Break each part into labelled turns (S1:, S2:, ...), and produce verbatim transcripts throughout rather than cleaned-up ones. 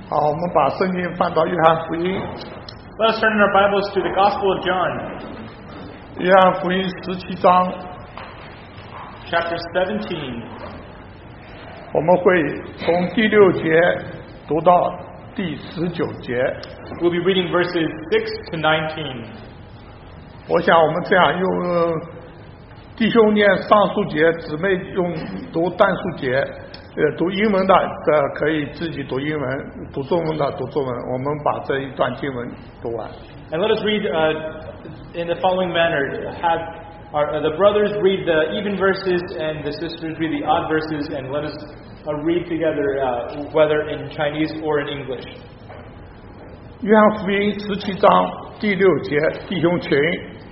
S1: 好，我们把圣经翻到约翰福音。
S2: Let us turn our Bibles to the Gospel of John.
S1: 约翰福音十七章
S2: Chapter seventeen.
S1: 我们会从第六节读到第十九节。
S2: We'll be reading verses six to nineteen.
S1: 我想我们这样用弟兄念上述节，姊妹用读单数节，呃，读英文的的可以自己读英文，读中文的读中文。我们把这一段经文读完。
S2: And let us read uh, in the following manner. Have our, uh, the brothers read the even verses and the sisters read the odd verses, and let us uh, read together, uh, whether in Chinese or in English.
S1: 约翰福音十七章第六节，弟兄群。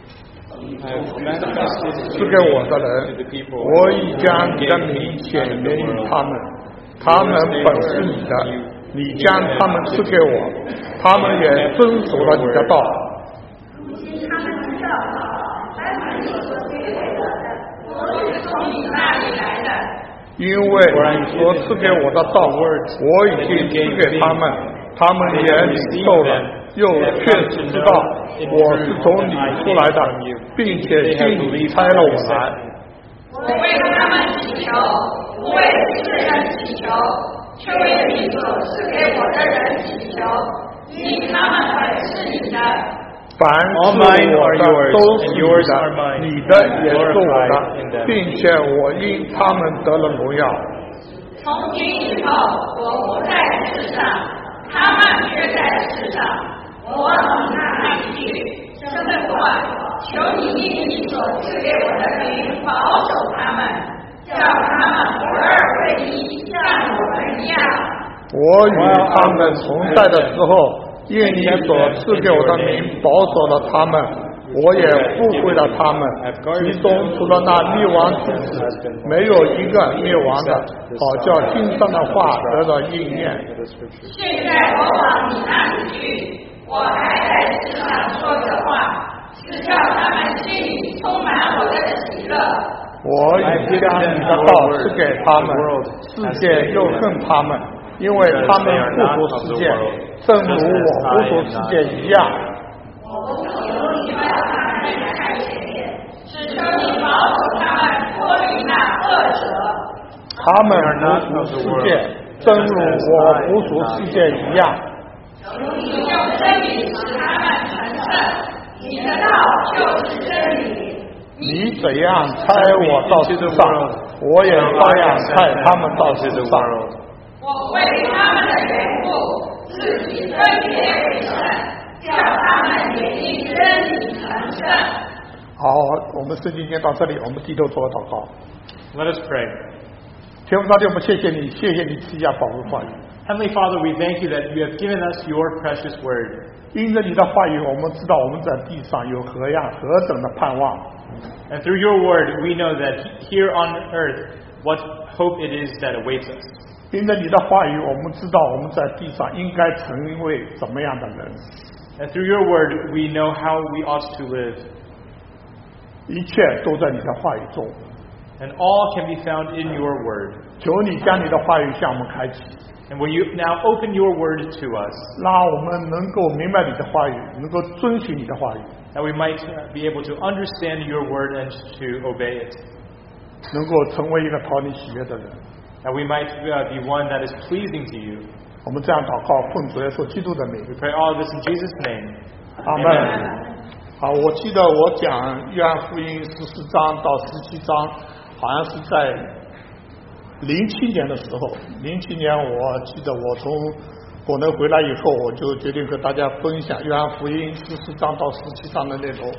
S1: 赐给我的人，我已将你的名显明于他们，他们本是你的，你将他们赐给我，他们也遵守了你的道。
S3: 如今他们知道单纯你所赐给我的，我是从你那里来的。
S1: 因为你所赐给我的道，我已经赐给他们，他们也领受了，又确实知道我是从你出来的，并且心里差了我来。
S3: 我为他们祈求，不为世人祈求，却为你所赐给我的人祈求，因他们本是你的。
S1: 凡是我的都是你的，你的也是我的，并且我因他们得了荣耀。
S3: 从今以后，我不在世上，他们却在世上。我往那里去，这么话，求你因你所赐给我的名保守他们，叫他们合二为一，像我们一样。
S1: 我与他们同在的时候，因你所赐给我的名保守了他们，我也复会了他们。其中除了那灭亡之子，没有一个灭亡的，好叫经上的话得到应验。
S3: 现在我往你那里去，我还在世上说着话，是叫他们心里充满我的喜乐。
S1: 我已将你的道赐给他们，世界又恨他们，因为他们不属世界，正如我不属世界一样。
S3: 我不求你为他们开前面，只求你保守他们脱离那恶者。
S1: 他们不属世界，正如我不属世界一样。
S3: 求你用真理使他们成圣，你的道就是真理。
S1: 你怎样差我到世上，我也照样差他们到世上。
S3: 我为他们的缘故，自己分别为圣，叫他们也因真理成圣。
S1: 好，我们圣经念到这里，我们低头做个祷告。
S2: Let us pray.
S1: 天父上帝，我们谢谢你，谢谢你赐下宝贵话语。
S2: Heavenly Father, we thank you that you have given us your precious word.
S1: 因着你的话语，我们知道我们在地上有何样何等的盼望。
S2: And through your word, we know that here on earth, what hope it is that awaits us.
S1: 因着你的话语，我们知道我们在地上应该成为怎么样的人。
S2: And through your word, we know how we ought to live.
S1: 一切都在你的话语中。
S2: And all can be found in your word.
S1: 求你将你的话语向我们开启。
S2: And will you now open your word to us?
S1: 让我们能够明白你的话语，能够遵循你的话语。
S2: That we might be able to understand your word and to obey it.
S1: 能够成为一个讨你喜悦的人。
S2: That we might be one that is pleasing to you.
S1: 我们这样祷告，奉主耶稣基督的名。
S2: We pray all of this in Jesus' name.
S1: 阿门。好，我记得我讲约翰福音十四章到十七章，好像是在零七年的时候。零七年，我记得我从国内回来以后，我就决定和大家分享约翰福音十四章到十七章的内容。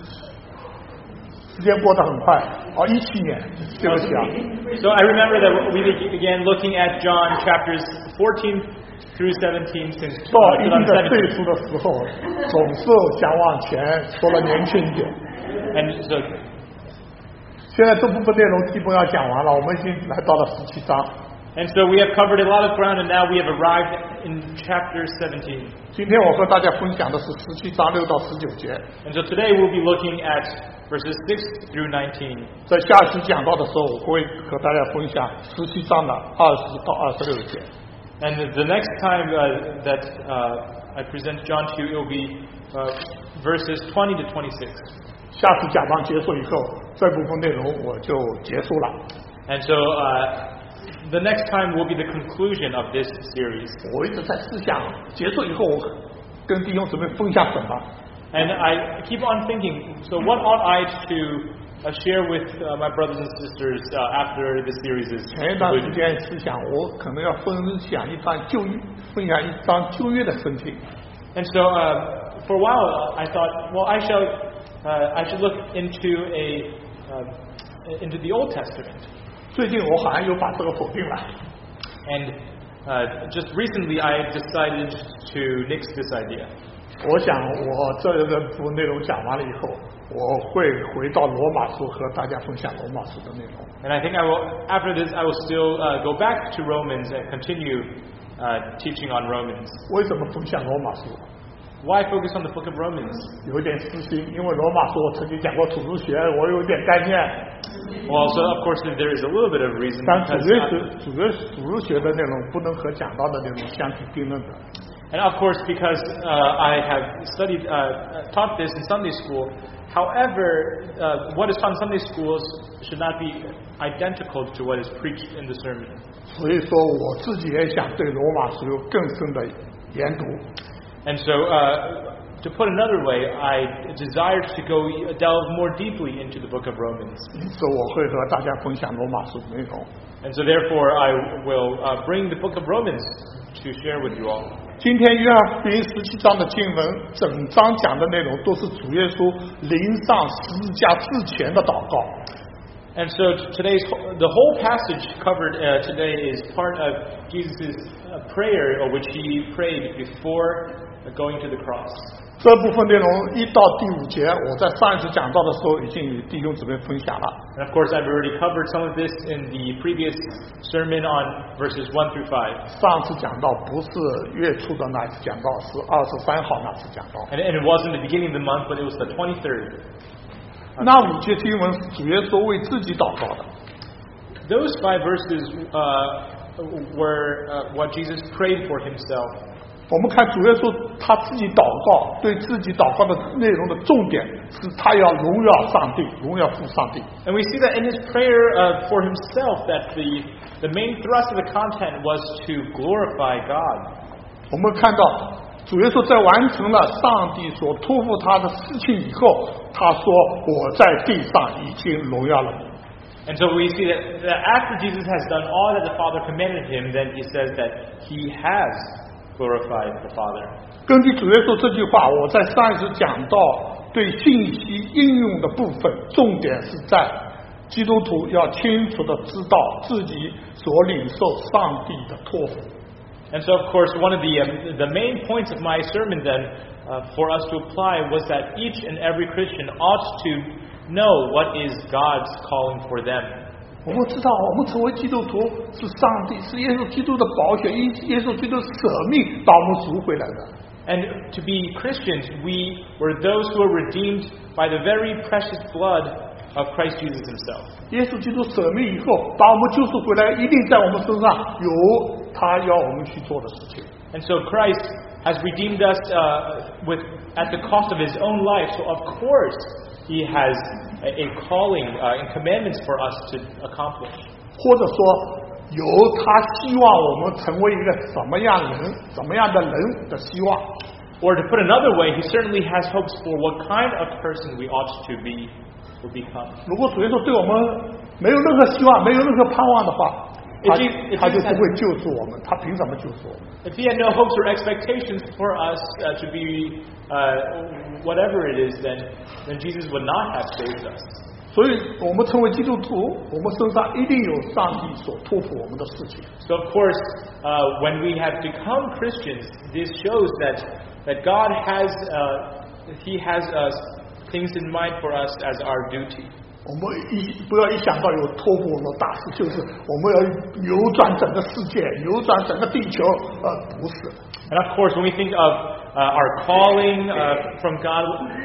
S1: 时间过得很快，哦，一七年，对不起啊。
S2: So I remember that we began looking at John chapters fourteen through seventeen since
S1: 到一定的岁数的时候，总是想往前，说了年轻一点。
S2: And so
S1: 现在这部分内容基本上讲完了，我们已经来到了十七章。
S2: And so we have covered a lot of ground, and now we have arrived in chapter seventeen.
S1: 今天我和大家分享的是十七章六到十九节。
S2: And so today we'll be looking at verses six through nineteen.
S1: 在下期讲到的时候，我会和大家分享十七章的二十到二十六节。
S2: And the next time uh, that uh, I present John to you, it will be uh, verses twenty to twenty-six.
S1: 下次讲章结束以后，这部分内容我就结束了。
S2: And so uh, the next time will be the conclusion of this series.
S1: 我一直在思想，结束以后我跟弟兄姊妹分享什么。
S2: And I keep on thinking, so what ought I to uh, share with uh, my brothers and sisters uh, after the series is
S1: 前一段时
S2: concluded?
S1: 间思想，我可能要分享一张旧约，分享一张旧约的圣经。
S2: And so uh, for a while I thought, well, I shall, uh, I should look into a uh, into the Old Testament.
S1: 最近我好像又把这个否定了。
S2: And uh, just recently I decided to nix this idea.
S1: 我想我这个部内容讲完了以后，我会回到罗马书和大家分享罗马书的内容。
S2: And I think I will, after this, I will still uh, go back to Romans and continue uh, teaching on Romans.
S1: 为什么分享罗马书？
S2: Why focus on the book of Romans?
S1: 有一点私心，因为罗马书我曾经讲过土著学，我有点概念。
S2: Well, so of course there is a little bit of reason
S1: 但主
S2: because
S1: 日
S2: I-
S1: 学主日主日学的内容不能和讲到的内容相提并论的。
S2: and of course because uh, I have studied, uh, taught this in Sunday school. However, uh, what is taught in Sunday schools should not be identical to what is preached in the sermon.
S1: 所以说我自己也想对罗马书有更深的研读。
S2: And so, uh, to put another way, I desire to go delve more deeply into the book of Romans.
S1: 因此我会和大家分享罗马书的内容。
S2: And so therefore I will uh, bring the book of Romans to share with you all.
S1: 今天约翰福音十七章的经文，整章讲的内容都是主耶稣临上十字架之前的祷告。
S2: And so today's the whole passage covered uh, today is part of Jesus' uh, prayer, or which he prayed before going to the cross.
S1: 这部分内容一到第五节，我在上一次讲到的时候已经与弟兄姊妹分享了。
S2: And of course, I've already covered some of this in the previous sermon on verses one through five.
S1: 上次讲到不是月初的那次讲到，是二十三号那次讲到。
S2: And, and it wasn't the beginning of the month, but it was the twenty-third.
S1: 那五节经文是主耶稣为自己祷告的。
S2: Those five verses uh, were uh, what Jesus prayed for himself.
S1: 我们看主耶稣他自己祷告，对自己祷告的内容的重点是他要荣耀上帝，荣耀父上帝。
S2: And we see that in his prayer uh, for himself, that the, the main thrust of the content was to glorify God.
S1: 我们看到主耶稣在完成了上帝所托付他的事情以后，他说：“我在地上已经荣耀了你。”
S2: And so we see that, that after Jesus has done all that the Father commanded him, then he says that he has glorified the Father.
S1: 根据主耶稣这句话，我在上一次讲到对信息应用的部分，重点是在基督徒要清楚的知道自己所领受上帝的托付。
S2: And so, of course, one of the um, the main points of my sermon then uh, for us to apply was that each and every Christian ought to know what is God's calling for them.
S1: 我们知道，我们成为基督徒是上帝，是耶稣基督的宝血，因耶稣基督舍命把我们赎回来的。
S2: And to be Christians, we were those who were redeemed by the very precious blood of Christ Jesus himself.
S1: 耶稣基督舍命以后，把我们救赎回来，一定在我们身上有他要我们去做的事情。
S2: And so Christ has redeemed us uh, with at the cost of his own life. So of course he has a, a calling uh, and commandments for us to accomplish.
S1: 或者说，有他希望我们成为一个什么样人、什么样的人的希望。
S2: Or to put another way, he certainly has hopes for what kind of person we ought to be or become.
S1: 如果主耶稣对我们没有任何希望、没有任何盼望的话，他
S2: If he- if
S1: 他就
S2: he
S1: 不会救赎我们。他凭什么救赎我们？
S2: If he had no hopes or expectations for us uh, to be uh, whatever it is, then, then Jesus would not have saved us.
S1: 所以，我们成为基督徒，我们身上一定有上帝所托付我们的事情。
S2: So of course, uh, when we have become Christians, this shows that that God has uh, He has uh, things in mind for us as our duty.
S1: 我们一不要一想到有托付我们的大事，就是我们要扭转整个世界，扭转整个地球，呃，不是。
S2: And of course, when we think of uh, our calling uh, from God,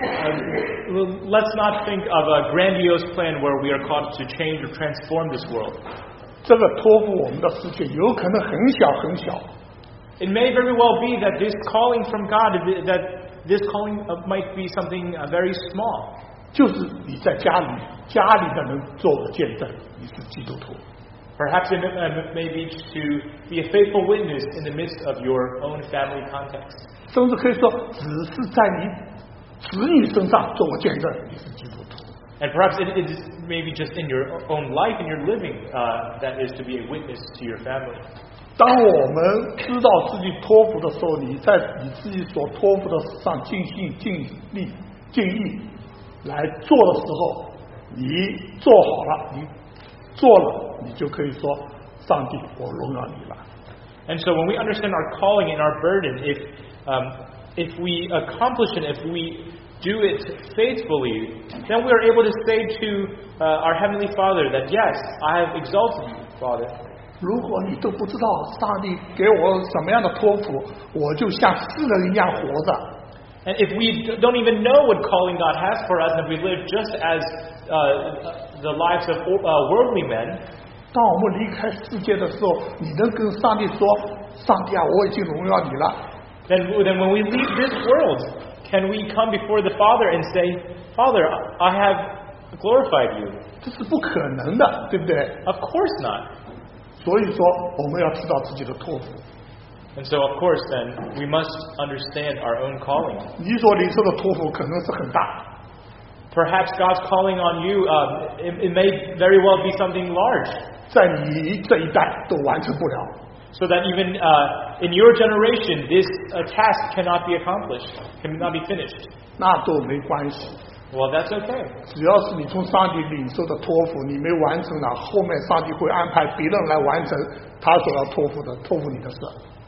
S2: uh, let's not think of a grandiose plan where we are called to change or transform this world.
S1: 这个托付我们的事情有可能很小很小，
S2: It may very well be that this calling from God, that this calling might be something very small.
S1: 就是你在家里，家里的人做个见证，你是基督徒。
S2: Perhaps it may be to be a faithful witness in the midst of your own family context.
S1: 甚至可以说，只是在你子女身上做个见证，你是基督徒。
S2: And perhaps it is maybe just in your own life, in your living, uh, that is to be a witness to your family.
S1: 当我们知道自己托付的时候，你在你自己所托付的事上尽心尽力尽意来做的时候，你做好了，你做了，你就可以说，上帝，我荣耀你了。
S2: And so when we understand our calling and our burden, if um, if we accomplish it, if we do it faithfully, then we are able to say to uh, our Heavenly Father that, yes, I have exalted you, Father.
S1: 如果你都不知道上帝给我什么样的托付，我就像世人一样活着。
S2: And if we don't even know what calling God has for us, and we live just as uh, the lives of uh, worldly men,
S1: 当我们离开世界的时候，你能跟上帝说：“上帝啊，我已经荣耀你了。”
S2: Then, then when we leave this world, can we come before the Father and say, Father, I have glorified you?
S1: 这是不可能的，对不对？
S2: Of course not.
S1: 所以说，我们要知道自己的托付。
S2: And so, of course, then, we must understand our own calling.
S1: 你所领受的托付可能是很大。
S2: Perhaps God's calling on you, um, it, it may very well be something large.
S1: 在你这一代都完成不了。
S2: So that even uh, in your generation, this uh, task cannot be accomplished, cannot be finished.
S1: 那都没关系。
S2: Well, that's okay.
S1: 只要是你从上帝领受的托付，你没完成了，后面上帝会安排别人来完成他所要托付的托付你的事。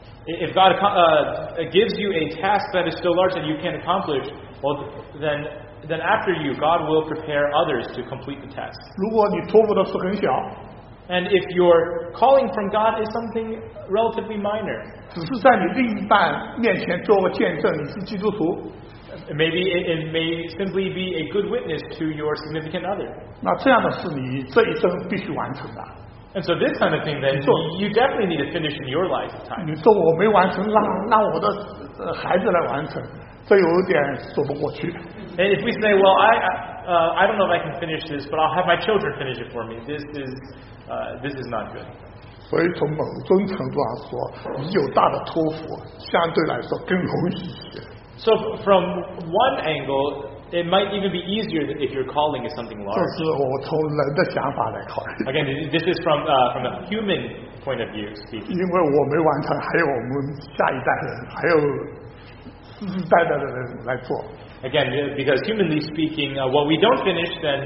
S2: If God uh, gives you a task that is so large that you can't accomplish, well, then then after you, God will prepare others to complete the task.
S1: 如果你托付的事很小，
S2: And if your calling from God is something relatively minor,
S1: 只是在你另一半面前做个见证，你是基督徒，
S2: maybe it, it may simply be a good witness to your significant other.
S1: 那这样的事你这一生必须完成的。
S2: And so this kind of thing, then, you definitely need to finish in your lifetime.
S1: 你说我没完成，让让我的呃孩子来完成，这有点说不过去。
S2: And if we say, well, I uh, I don't know if I can finish this, but I'll have my children finish it for me. This is uh, this is not good.
S1: 所以从某种程度上说，你有大的托付，相对来说更容易一些。
S2: So from one angle, it might even be easier if your calling is something
S1: 这
S2: large.
S1: 是我从人的想法来考虑。
S2: Again, this is from uh, from a human point of view speaking.
S1: 因为我没完成，还有我们下一代人，还有世世代代的人来做。
S2: Again, because humanly speaking, uh, what we don't finish, then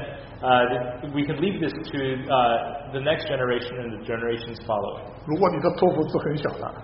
S2: uh, we can leave this to uh, the next generation and the generations following.
S1: 如果你的托付是很小的，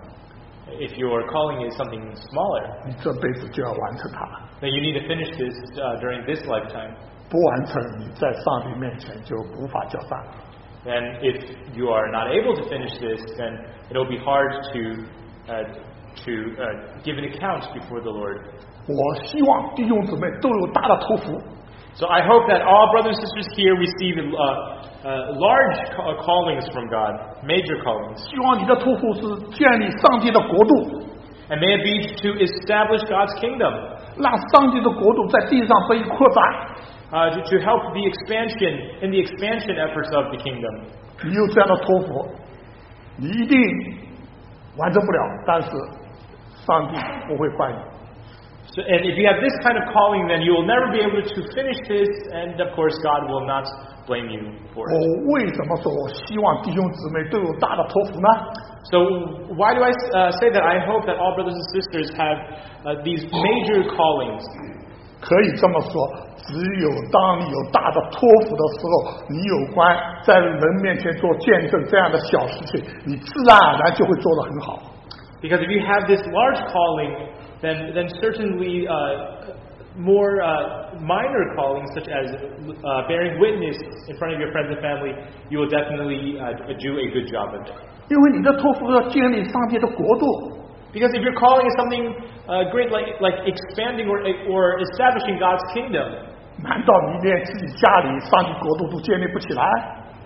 S2: If your calling is something smaller,
S1: 你这辈子就要完成它。
S2: then you need to finish this uh, during this lifetime.
S1: 不完成，你在上帝面前就无法交账。
S2: Then if you are not able to finish this, then it will be hard to uh, to uh, give an account before the Lord.
S1: 我希望弟兄姊妹都有大的托付。
S2: So I hope that all brothers and sisters here receive uh, uh, large ca- callings from God, major callings.
S1: 希望你的托付是建立上帝的国度，
S2: And may it be to establish God's kingdom,
S1: 让上帝的国度在地上得以扩展。
S2: uh, to, to help the expansion, in the expansion efforts of the kingdom.
S1: 你有这样的托付，你一定完成不了，但是上帝不会怪你。
S2: So, and if you have this kind of calling, then you will never be able to finish this, and of course God will not blame you for
S1: 我
S2: it.
S1: 为什么说我希望弟兄姊妹都有大的托付呢？
S2: So why do I uh, say that? I hope that all brothers and sisters have uh, these major callings.
S1: 可以这么说，只有当你有大的托付的时候，你有关在人面前做见证这样的小事情，你自然而然就会做得很好。
S2: Because if you have this large calling, then then certainly uh, more uh, minor callings, such as uh, bearing witness in front of your friends and family, you will definitely uh, do a good job of it.
S1: 因为你的托付要建立上帝的国度，
S2: Because if your calling is something uh, great, like like expanding or or establishing God's kingdom,
S1: 难道你连自己家里上帝国度都建立不起来？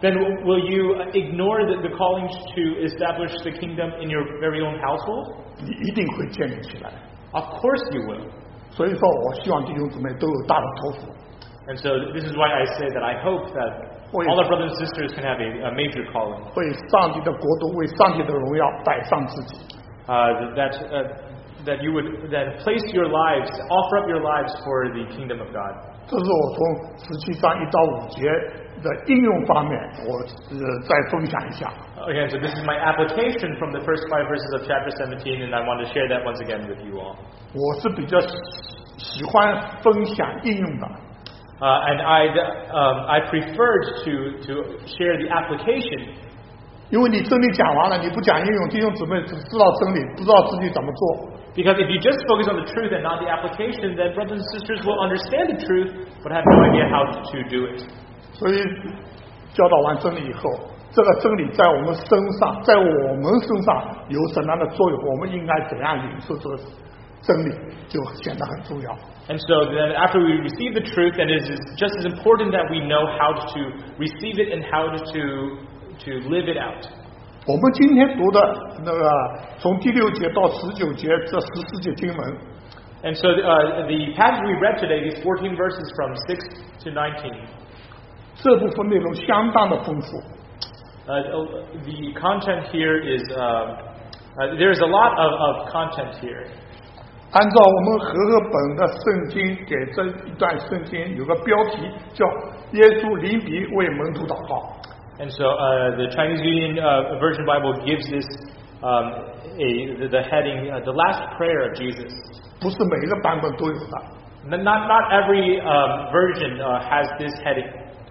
S2: then will you ignore the, the calling to establish the kingdom in your very own household?
S1: 你一定会建立起来。
S2: Of course you will.
S1: 所以说，我希望弟兄姊妹都有大的托付。
S2: And so this is why I say that I hope that all our brothers and sisters can have a, a major calling.
S1: 为上帝的国度，为上帝的荣耀摆上自己。
S2: Uh, that uh, that you would then place your lives, offer up your lives for the kingdom of God.
S1: 这是我从十七章一到五节的应用方面，我呃再分享一下。
S2: Again, so this is my application from the first five verses of chapter seventeen, and I want to share that once again with you all.
S1: 我是比较喜欢分享应用的。
S2: Uh, and I um, I preferred to to share the application.
S1: 因为你真理讲完了，你不讲应用，弟兄姊妹只知道真理，不知道自己怎么做。
S2: Because if you just focus on the truth and not the application, then brothers and sisters will understand the truth, but have no idea how to do it.
S1: 所以教导完真理以后，这个真理在我们身上，在我们身上有什么样的作用？我们应该怎样领受这个真理，就显得很重要。
S2: And so then after we receive the truth, then it is just as important that we know how to receive it and how to to live it out.
S1: 我们今天读的那个从第六节到十九节这十四节经文，
S2: And so uh, the passage we read today, these fourteen verses from six to nineteen,
S1: 这部分内容相当的丰富。
S2: uh, the content here is uh, uh, there is a lot of, of content here.
S1: 按照我们和合本的圣经给这一段圣经有个标题叫“耶稣临别为门徒祷告”。
S2: And so uh, the Chinese Union uh, Version Bible gives this um, a the, the heading, uh, the last prayer of Jesus.
S1: 不是每一个版本都有的。
S2: Not not every um, version uh, has this heading.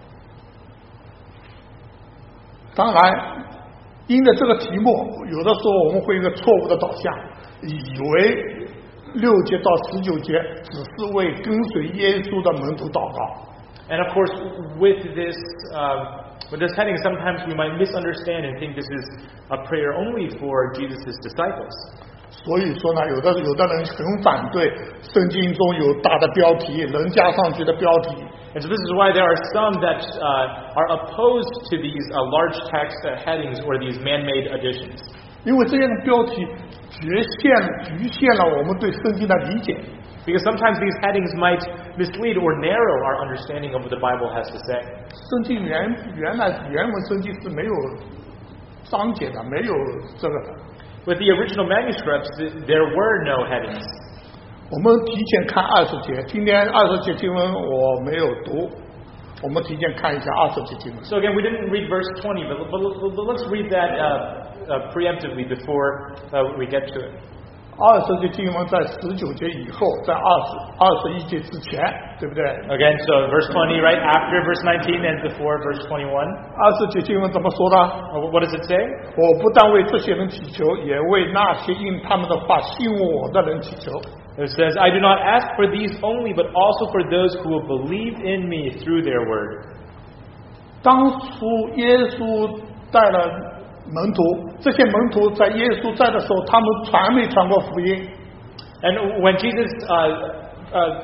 S1: 当然，因着这个题目，有的时候我们会有一个错误的导向，以为六节到十九节只是为跟随耶稣的门徒祷告。
S2: And of course, with this um, with this heading, sometimes we might misunderstand and think this is a prayer only for Jesus' disciples.
S1: 所以说呢，有的有的人很反对圣经中有大的标题，人加上去的标题。
S2: And so this is why there are some that uh, are opposed to these uh, large text uh, headings or these man-made additions.
S1: 因为这样的标题局限局限了我们对圣经的理解。
S2: Because sometimes these headings might mislead or narrow our understanding of what the Bible has to say.
S1: 圣经原原来原文圣经是没有章节的，没有这个的。
S2: With the original manuscripts, there were no headings.
S1: 我们提前看二十节，今天二十节经文我没有读，我们提前看一下二十节经文。
S2: So again, we didn't read verse twenty, but, but, but let's read that uh, uh, preemptively before uh, we get to it.
S1: 二十节经文在十九节以后，在二十二十一节之前，对不对？
S2: Again, so verse twenty, right after verse nineteen and before verse twenty-one.
S1: 二十节经文怎么说的？
S2: Uh, What does it say?
S1: 我不但为这些人祈求，也为那些因他们的话信我的人祈求。
S2: It says, I do not ask for these only, but also for those who will believe in me through their word.
S1: 当初耶稣带了门徒，这些门徒在耶稣在的时候，他们传没传过福音？
S2: And when Jesus uh, uh,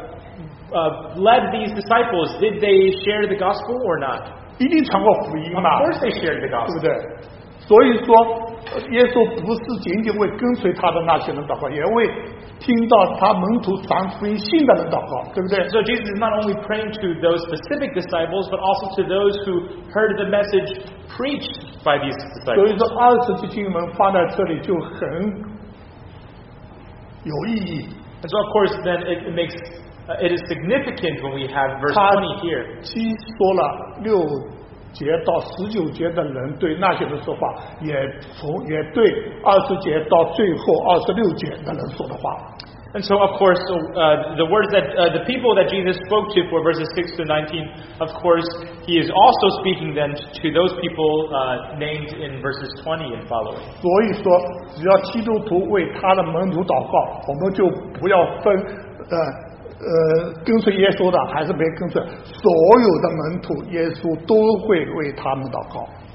S2: uh, led these disciples, did they share the gospel or not?
S1: 一定传过福音
S2: Of
S1: 嘛，
S2: course they shared the
S1: 对
S2: gospel.
S1: 不对？所以说，耶稣不是仅仅为跟随他的那些人祷告，也为听到他门徒传福音信的人祷告，对不对？
S2: So Jesus is not only praying to those specific disciples, but also to those who heard the message preached by these
S1: 所以
S2: disciples.
S1: 说，二十节经文放在这里就很有意义。
S2: And so, of course, then it, it makes uh, it is significant when we have verse
S1: 他
S2: twenty here.
S1: 既说了六节到十九节的人对那些人说话，也从也对二十节到最后二十六节的人说的话。
S2: And so, of course, so, uh, the words that uh, the people that Jesus spoke to for verses six to nineteen, of course, he is also speaking then to those people uh, named in verses twenty and following.
S1: 所以说，只要基督徒为他的门徒祷告，我们就不要分呃呃跟随耶稣的还是没跟随，所有的门徒耶稣都会为他们祷告。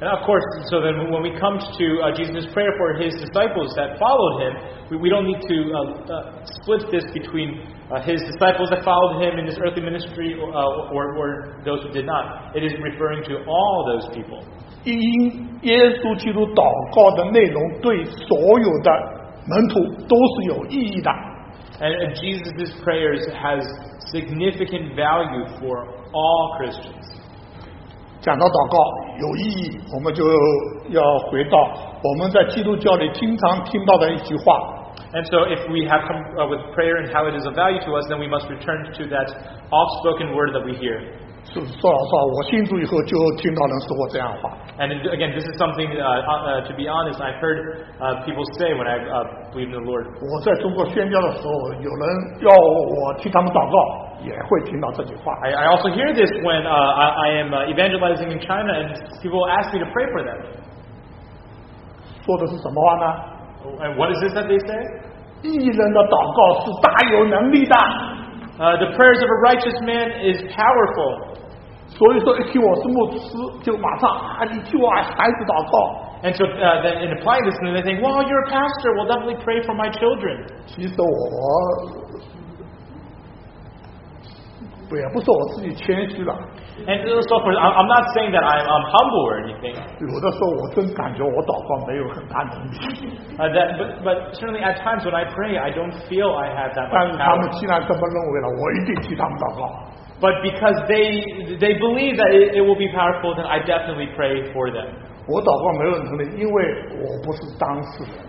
S2: And of course, so then when we come to uh, Jesus' prayer for his disciples that followed him, we, we don't need to uh, uh, split this between uh, his disciples that followed him in his earthly ministry or, uh, or, or those who did not. It is referring to all those people.
S1: 因耶稣基督祷告的内容对所有的门徒都是有意义的。
S2: And, and Jesus' prayers has significant value for all Christians.
S1: 讲到祷告有意义，我们就要回到我们在基督教里经常听到的一句话。
S2: And so if we have come uh, with prayer and how it is of value to us, then we must return to that oft-spoken word that we hear.
S1: 是说老实话，我信主以后就听到人说过这样的话。
S2: And again, this is something, uh, uh, to be honest, I've heard uh, people say when I uh, believe in the Lord.
S1: 我在中国宣教的时候，有人要我替他们祷告，也会听到这句话。
S2: I, I also hear this when uh, I, I am uh, evangelizing in China, and people ask me to pray for them.
S1: 说的是什么话呢？
S2: And what is this that they say?
S1: 义人的祷告是大有能力的。
S2: Uh, the prayers of a righteous man is powerful.
S1: 所以说，一听我是牧师，就马上啊，你替我孩子祷告。
S2: And so uh, then in applying this, and they think, well, you're a pastor, we'll definitely pray for my children.
S1: 其实我，也不是我自己谦虚了。
S2: And so forth. I'm not saying that I'm, I'm humble or anything.
S1: 有的时候我真感觉我祷告没有很大能力。
S2: Uh, that, but, but certainly at times when I pray, I don't feel I have that
S1: 但
S2: much
S1: 是他们
S2: power.
S1: 既然这么认为了，我一定替他们祷告。
S2: But because they they believe that it, it will be powerful, then I definitely pray for them.
S1: 我祷告没有能力，因为我不是当事人，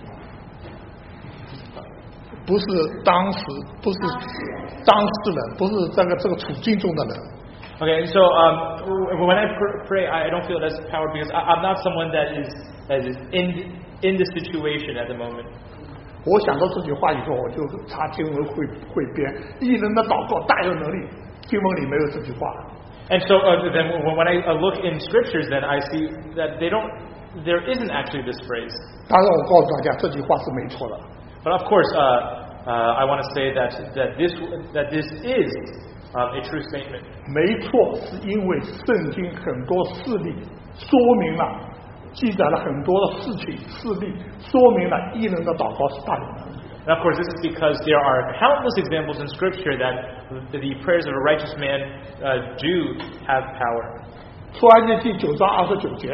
S1: 不是当时，不是当事人，不是这个这个处境中的人。
S2: Okay, and so um, when I pr- pray, I don't feel that's power because I, I'm not someone that is that is in in the situation at the moment.
S1: 我想到这句话以后，我就查经文汇汇编，义人的祷告大有能力。经文里没有这句话。
S2: And so uh, then when I uh, look in scriptures, then I see that they don't. There isn't actually this phrase.
S1: 当然，我告诉大家，这句话是没错的。
S2: But of course, uh, uh, I want to say that that this that this is um, a true statement.
S1: 没错，是因为圣经很多事例说明了，记载了很多的事情事例，说明了义人的祷告是大有能力。
S2: And of course, this is because there are countless examples in Scripture that the prayers of a righteous man uh, do have power.
S1: 出埃及记九章二十九节，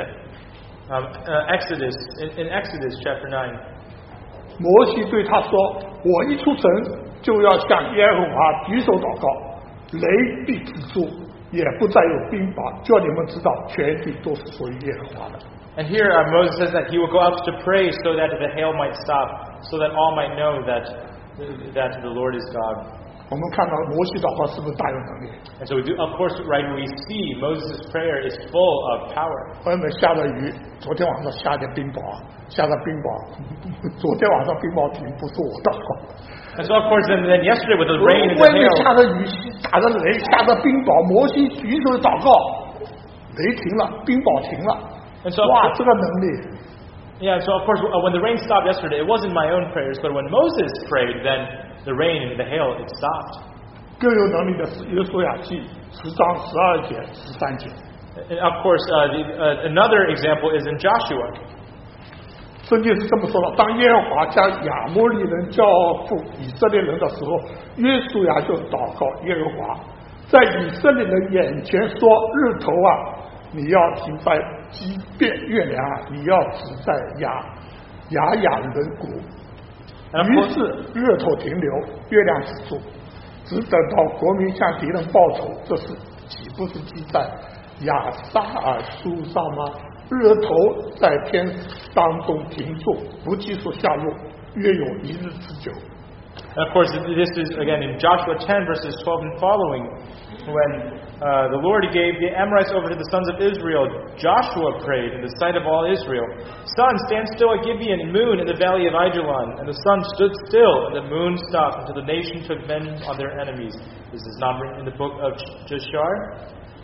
S2: Um, uh, Exodus in, in Exodus chapter nine,
S1: 摩西对他说：“我一出城，就要向耶和华举手祷告，雷必止住，也不再有冰雹，叫你们知道全地都是属于耶和华的。”
S2: and here uh, Moses says that he will go out to pray so that the hail might stop, so that all might know that that the Lord is God.
S1: 我们看到摩西祷告是不是大有能力？
S2: And so we do, of course, right? We see Moses' prayer is full of power.
S1: 外面下着雨，昨天晚上下点冰雹，下着冰雹，昨天晚上冰雹停，不是我祷告。
S2: And so, of course, then, then yesterday with the rain and the
S1: 外面
S2: hail,
S1: 下着雨，打着雷，下着冰雹，摩西举手祷告，雷停了，冰雹停了。
S2: And so,
S1: 哇，这个能力！
S2: yeah. So, of course, uh, when the rain stopped yesterday, it wasn't my own prayers, but when Moses prayed, then the rain and the hail it stopped.
S1: 更有能力的是约书亚记十章十二节、十三节。
S2: And of course, uh, the, uh, another example is in Joshua.
S1: 圣经是这么说的：当耶和华将亚摩利人交付以色列人的时候，约书亚就祷告耶和华，在以色列人眼前说：“日头啊，你要停在基遍；月亮啊，你要止在亚亚雅人谷。” 于是日头停留，月亮止住，只等到国民向敌人报仇。这是岂不是记在亚撒尔书上吗？日头在天当中停住，不计数下落，约有一日之久。
S2: And of course, this is again in Joshua ten verses twelve and following, when uh, the Lord gave the Amorites over to the sons of Israel. Joshua prayed in the sight of all Israel, "Sun, stand still at Gibeon, and moon in the valley of Ajalon." And the sun stood still, and the moon stopped, until the nation took vengeance on their enemies. This is not written in the book of Jashar.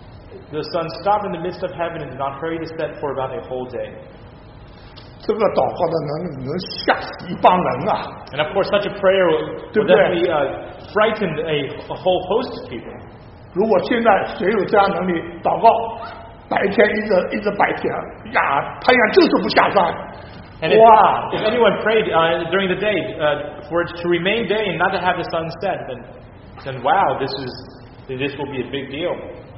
S2: The sun stopped in the midst of heaven and did not hurry to set for about a whole day.
S1: 这个祷告的能能吓死一帮人啊！
S2: And of course, such a prayer will, will definitely uh, frighten a, a whole host of people.
S1: 如果现在谁有这样能力祷告， 白天一直一直白天呀，太阳就是不下山。
S2: And if,
S1: Wow.
S2: if anyone prayed uh, during the day uh, for it to remain day and not to have the sun set, then, then wow, this is this will be a big deal.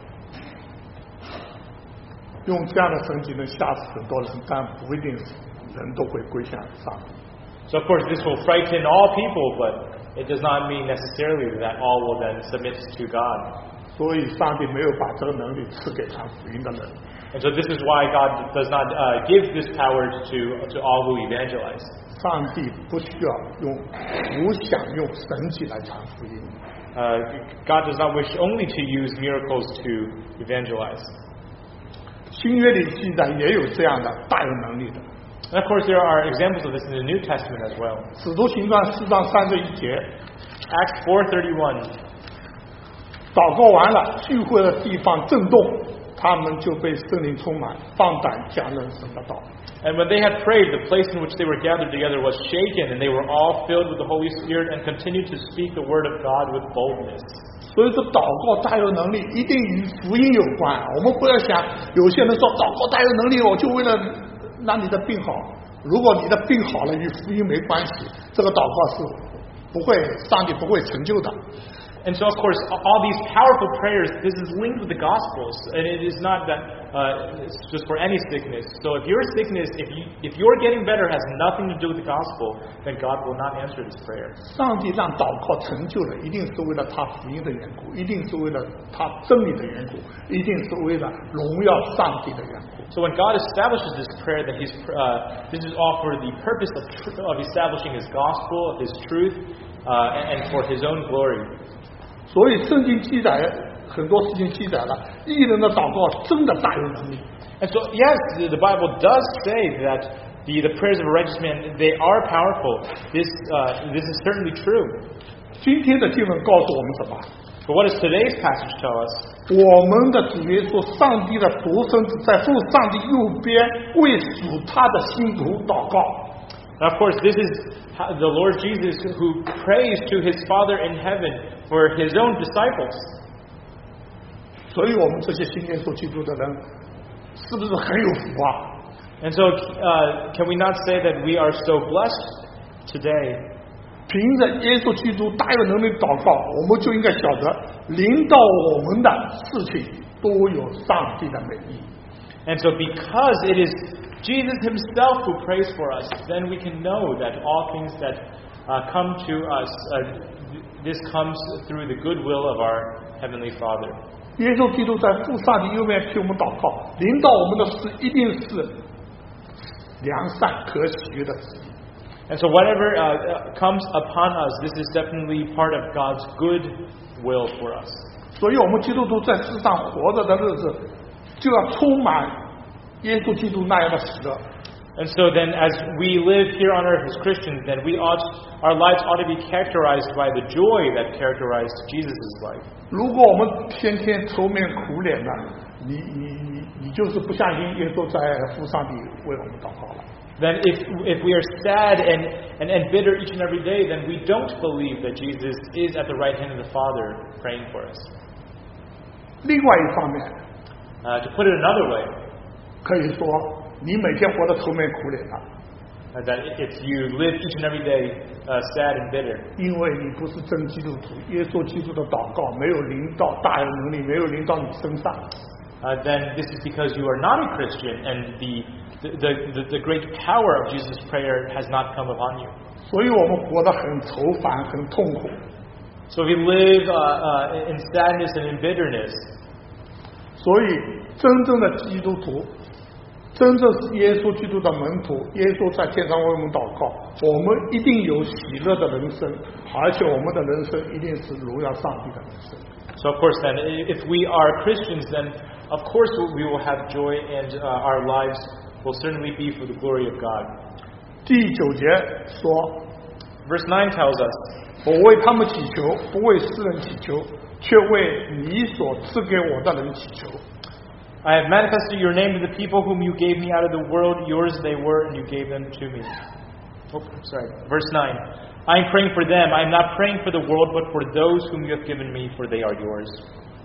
S1: 用这样的神迹能吓死很多人，但不一定人都会归向上帝。
S2: So of course this will frighten all people, but it does not mean necessarily that all will then submit to God.
S1: 所以上帝没有把这个能力赐给传福音的人。
S2: And so this is why God does not uh, give this power to to all who evangelize.
S1: 上帝不需要用不想用神迹来传福音。
S2: Uh, God does not wish only to use miracles to evangelize.
S1: 新约里记载也有这样的大有能力的。
S2: And of course there are examples of this in the New Testament as well.
S1: 使徒行传四章三十一节，
S2: Acts four thirty-one.
S1: 祷告完了，聚会的地方震动，他们就被圣灵充满，放胆讲人神的道。
S2: And when they had prayed, the place in which they were gathered together was shaken, and they were all filled with the Holy Spirit and continued to speak the word of God with boldness.
S1: 所以说，祷告大有能力，一定与福音有关。我们不要想，有些人说祷告大有能力，我就为了让你的病好。如果你的病好了，与福音没关系，这个祷告是不会，上帝不会成就的。
S2: And so, of course, all these powerful prayers, this is linked with the Gospels, and it is not that uh, it's just for any sickness. So if your sickness, if you if you're getting better, has nothing to do with the Gospel, then God will not answer this prayer.
S1: 上帝让祷告成就了，一定是为了他福音的缘故，一定是为了他真理的缘故，一定是为了荣耀上帝的缘故。
S2: So when God establishes this prayer, that He's uh, this is all for the purpose of tr- of establishing His Gospel, His truth, uh, and, and for His own glory.
S1: 所以圣经记载很多事情记载了，艺人的祷告真的大有能力。
S2: And so, yes, the, the Bible does say that the, the prayers of a righteous man, they are powerful. This uh, this is certainly true.
S1: 今天的经文告诉我们什么？
S2: But what does today's passage tell us?
S1: 我们的主耶稣，上帝的独生子，在父上帝右边为属他的信徒祷告。
S2: Now, of course, this is how the Lord Jesus who prays to His Father in heaven for His own disciples.
S1: 所以我们这些信耶稣基督的人，是不是很有福啊？
S2: And so, uh, can we not say that we are so blessed today?
S1: 凭着耶稣基督大有能力祷告，我们就应该晓得，临到我们的事情都有上帝的美意。
S2: And so, because it is Jesus Himself who prays for us, then we can know that all things that uh, come to us, uh, this comes through the goodwill of our Heavenly Father.
S1: 耶稣基督在父上帝右边替我们祷告，临到我们的事一定是良善可喜悦的旨意。
S2: And so, whatever uh, uh, comes upon us, this is definitely part of God's good will for us.
S1: 所以，我们基督徒在世上活着的日子，就要充满耶稣基督那样的喜乐。
S2: And so then, as we live here on earth as Christians, then we ought, our lives ought to be characterized by the joy that characterized Jesus' life.
S1: 如果我们天天愁眉苦脸的，你你你你就是不相信耶稣在父上帝为我们祷告了。
S2: Then if if we are sad and, and, and bitter each and every day, then we don't believe that Jesus is at the right hand of the Father praying for us.
S1: 另外一方面，
S2: Uh, to put it another way,
S1: 可以说你每天活得愁眉苦脸的，
S2: uh, that if you live each and every day uh, sad and bitter,
S1: 因为你不是真基督徒，耶稣基督的祷告没有临到大有能力，没有临到你身上。
S2: uh, then this is because you are not a Christian and the the, the, the great power of Jesus' prayer has not come upon you.
S1: 所以我们活得很愁烦，很痛苦。
S2: So we live uh, uh, in sadness and in bitterness.
S1: 所以真正的基督徒，真正是耶稣基督的门徒，耶稣在天上为我们祷告，我们一定有喜乐的人生，而且我们的人生一定是荣耀上帝的人生。
S2: So of course then, if we are Christians, then of course we will have joy and uh, our lives will certainly be for the glory of God.
S1: 第九节说，
S2: Verse nine tells us,
S1: 我为他们祈求，不为世人祈求，却为你所赐给我的人祈求。
S2: I have manifested your name to the people whom you gave me out of the world. Yours they were, and you gave them to me. Oh, sorry. Verse nine. I am praying for them. I am not praying for the world, but for those whom you have given me, for they are yours.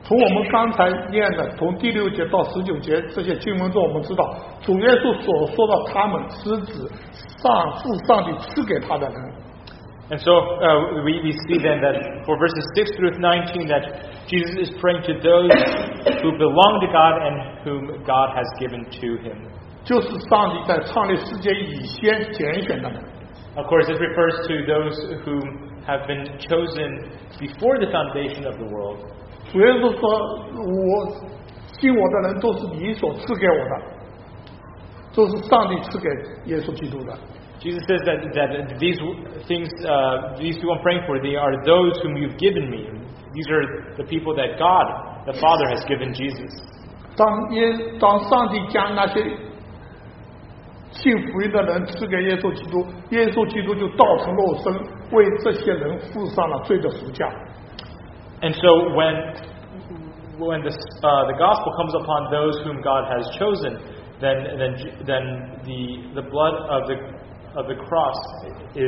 S1: 从我们刚才念的，从第六节到十九节这些经文中，我们知道主耶稣所说的他们是指上父上帝赐给他的人。
S2: And so uh, we, we see then that for verses six through nineteen that Jesus is praying to those who belong to God and whom God has given to him.
S1: 就是上帝在创立世界以先拣选的人。
S2: Of course, it refers to those who have been chosen before the foundation of the world.
S1: 主耶稣说：“我信我的人都是你所赐给我的，都是上帝赐给耶稣基督的。”
S2: Jesus says that, that these things, uh, these two I'm praying for, they are those whom you've given me. These are the people that God, the Father, has given Jesus.
S1: 当耶当上帝将那些信福音的人赐给耶稣基督，耶稣基督就道成肉身，为这些人付上了罪的赎价。
S2: And so when when the uh, the gospel comes upon those whom God has chosen, then then then the the blood of the of the cross is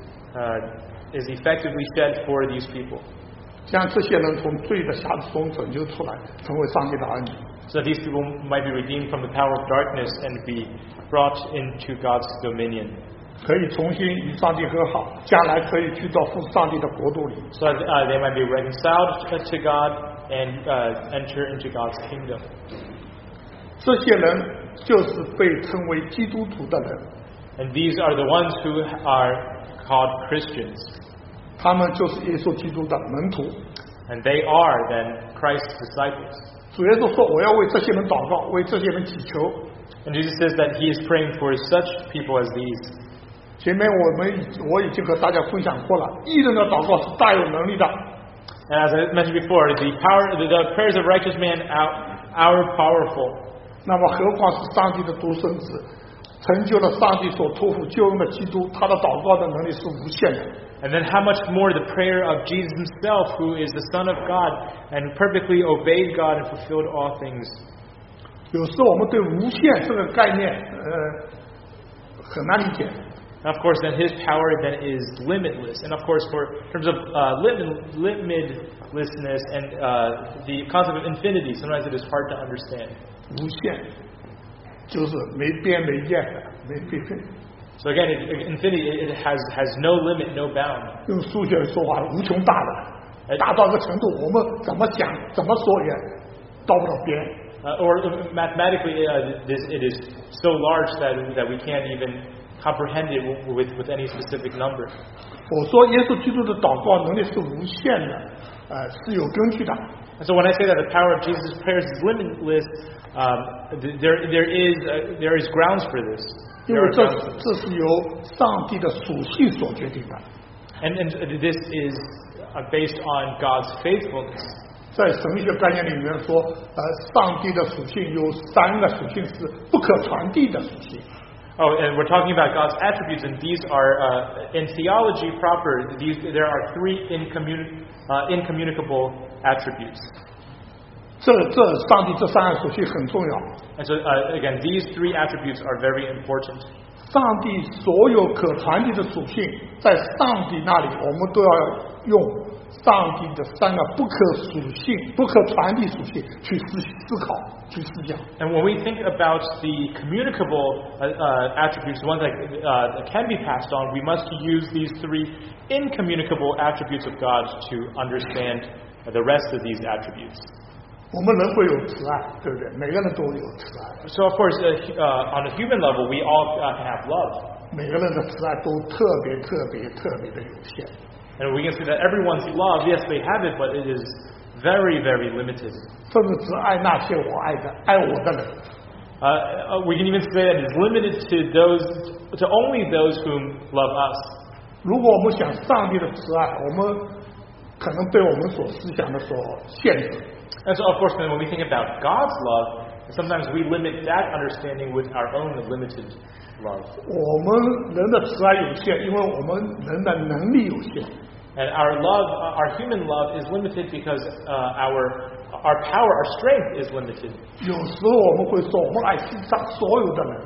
S2: uh, is effectively shed for these people.
S1: 将这些人从罪的辖制中拯救出来，成为上帝的儿女。
S2: So that these people might be redeemed from the power of darkness and be brought into God's dominion.
S1: 可以重新与上帝和好，将来可以去到父上帝的国度里。
S2: So that uh, they might be reconciled to God and uh, enter into God's kingdom.
S1: 这些人就是被称为基督徒的人。
S2: And these are the ones who are called Christians.
S1: 他们就是耶稣基督的门徒。
S2: And they are then Christ's disciples.
S1: 主耶稣说：“我要为这些人祷告，为这些人祈求。”
S2: And Jesus says that he is praying for such people as these.
S1: 前面我们我已经和大家分享过了，义人的祷告是大有能力的。
S2: And as I mentioned before, the power, the, the prayers of righteous man are, are powerful.
S1: 那么何况是上帝的独生子，成就了上帝所托付救恩的基督，他的祷告的能力是无限的。
S2: And then how much more the prayer of Jesus himself, who is the Son of God and perfectly obeyed God and fulfilled all things.
S1: 有时我们对无限这个概念，呃，很难理解。
S2: And of course, then his power then is limitless. And of course, for in terms of uh, limit, limitlessness and uh, the concept of infinity, sometimes it is hard to understand.
S1: 无限就是没边没界的，没边。
S2: So again, it, infinity it has has no limit, no bound.
S1: 用数学说话，无穷大的，大到一个程度，我们怎么想、怎么说也到不了边。
S2: Uh, or mathematically, uh, this, it is so large that that we can't even comprehend it with with any specific number.
S1: 我说耶稣基督的祷告能力是无限的，呃，是有根据的。
S2: And so when I say that the power of Jesus' prayers is limitless, um, there there is uh, there is grounds for this.
S1: 因为这这是由上帝的属性所决定的。
S2: And and this is uh, based on God's faithfulness.
S1: 在神学概念里面说，呃，上帝的属性有三个属性是不可传递的属性。
S2: Oh, and we're talking about God's attributes, and these are uh, in theology proper. These there are three incommuni- uh, incommunicable attributes.
S1: 这这上帝这三个属性很重要。
S2: And so uh, again, these three attributes are very important.
S1: 上帝所有可传递的属性，在上帝那里，我们都要用上帝的三个不可属性、不可传递属性去思思考、去思想。
S2: And when we think about the communicable uh, uh, attributes, the ones that uh, can be passed on, we must use these three incommunicable attributes of God to understand the rest of these attributes.
S1: 我们人会有慈爱，对不对？每个人都有慈爱。
S2: So of course, uh, uh, on a human level, we all uh, can have love.
S1: 每个人的慈爱都特别、特别、特别的有限。
S2: And we can see that everyone's love, yes, they have it, but it is very, very limited.
S1: 甚至只爱那些我爱的、爱我的人。
S2: Uh, we can even say that it's limited to those, to only those whom love us.
S1: 如果我们想上帝的慈爱，我们可能被我们所思想的所限制。
S2: And so, of course, then when we think about God's love, sometimes we limit that understanding with our own limited love.
S1: 我们人的慈爱有限，因为我们人的能力有限。
S2: And our love, our human love, is limited because uh, our our power, our strength is limited.
S1: 有时候我们会说，我们爱世上所有的人。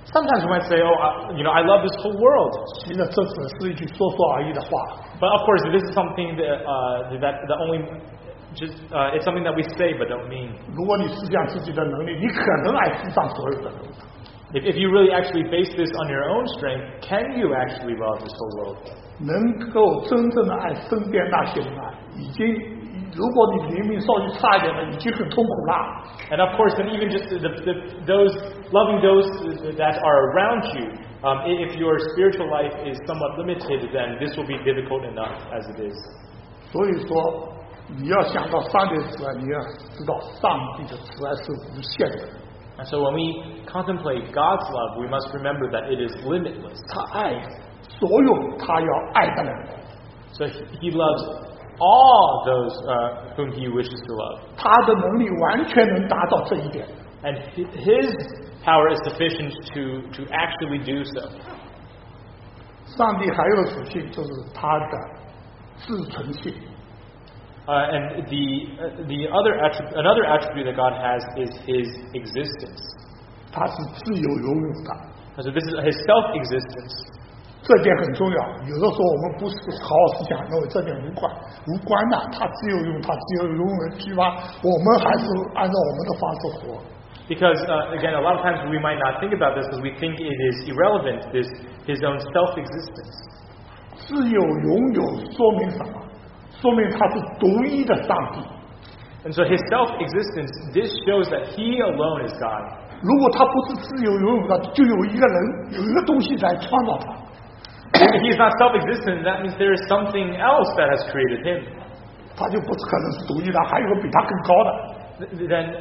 S2: Sometimes we might say, oh, I, you know, I love this whole world.
S1: 其实这只是一句说说而已的话。
S2: But of course, this is something that, uh, that, that only, just, uh, it's something that we say but don't mean.
S1: 如果你实现自己的能力，你可能爱世上所有的人。
S2: If, if you really actually base this on your own strength, can you actually love this whole world?
S1: 能够真正的爱身边那些人啊，已经，如果你灵命稍微差一点的，已经很痛苦了。
S2: And of course, then even just the, the, those loving those that are around you, um, if your spiritual life is somewhat limited, then this will be difficult enough as it is.
S1: 所以说，你要想到上帝的慈爱，你要知道上帝的慈爱是无限的。
S2: And so when we contemplate God's love, we must remember that it is limitless.
S1: 他爱所有他要爱的人。
S2: So He loves all those uh, whom He wishes to love.
S1: 他的能力完全能达到这一点。
S2: And His power is sufficient to, to actually do so.
S1: 上帝还有个属性，就是他的自存性。
S2: Uh, and the uh, the other attribute, another attribute that God has is His existence.
S1: 他是自由拥有的。
S2: So this is His self-existence.
S1: 这点很重要。有的时候我们不是好好思想，认为这点无关无关的。他自由用他自由拥有的地方，我们还是按照我们的方式活。
S2: Because uh, again, a lot of times we might not think about this because we think it is irrelevant. This His own self-existence.
S1: 自由拥有说明什么？说明他是独一的上帝。
S2: And so His self-existence, this shows that He alone is God.
S1: 如果他不是自由拥有的，就有一个人有一个东西来创造他。
S2: If He is not self-existent, that means there is something else that has created Him.
S1: 他就不可能是独一的，还有个比他更高的。
S2: Then,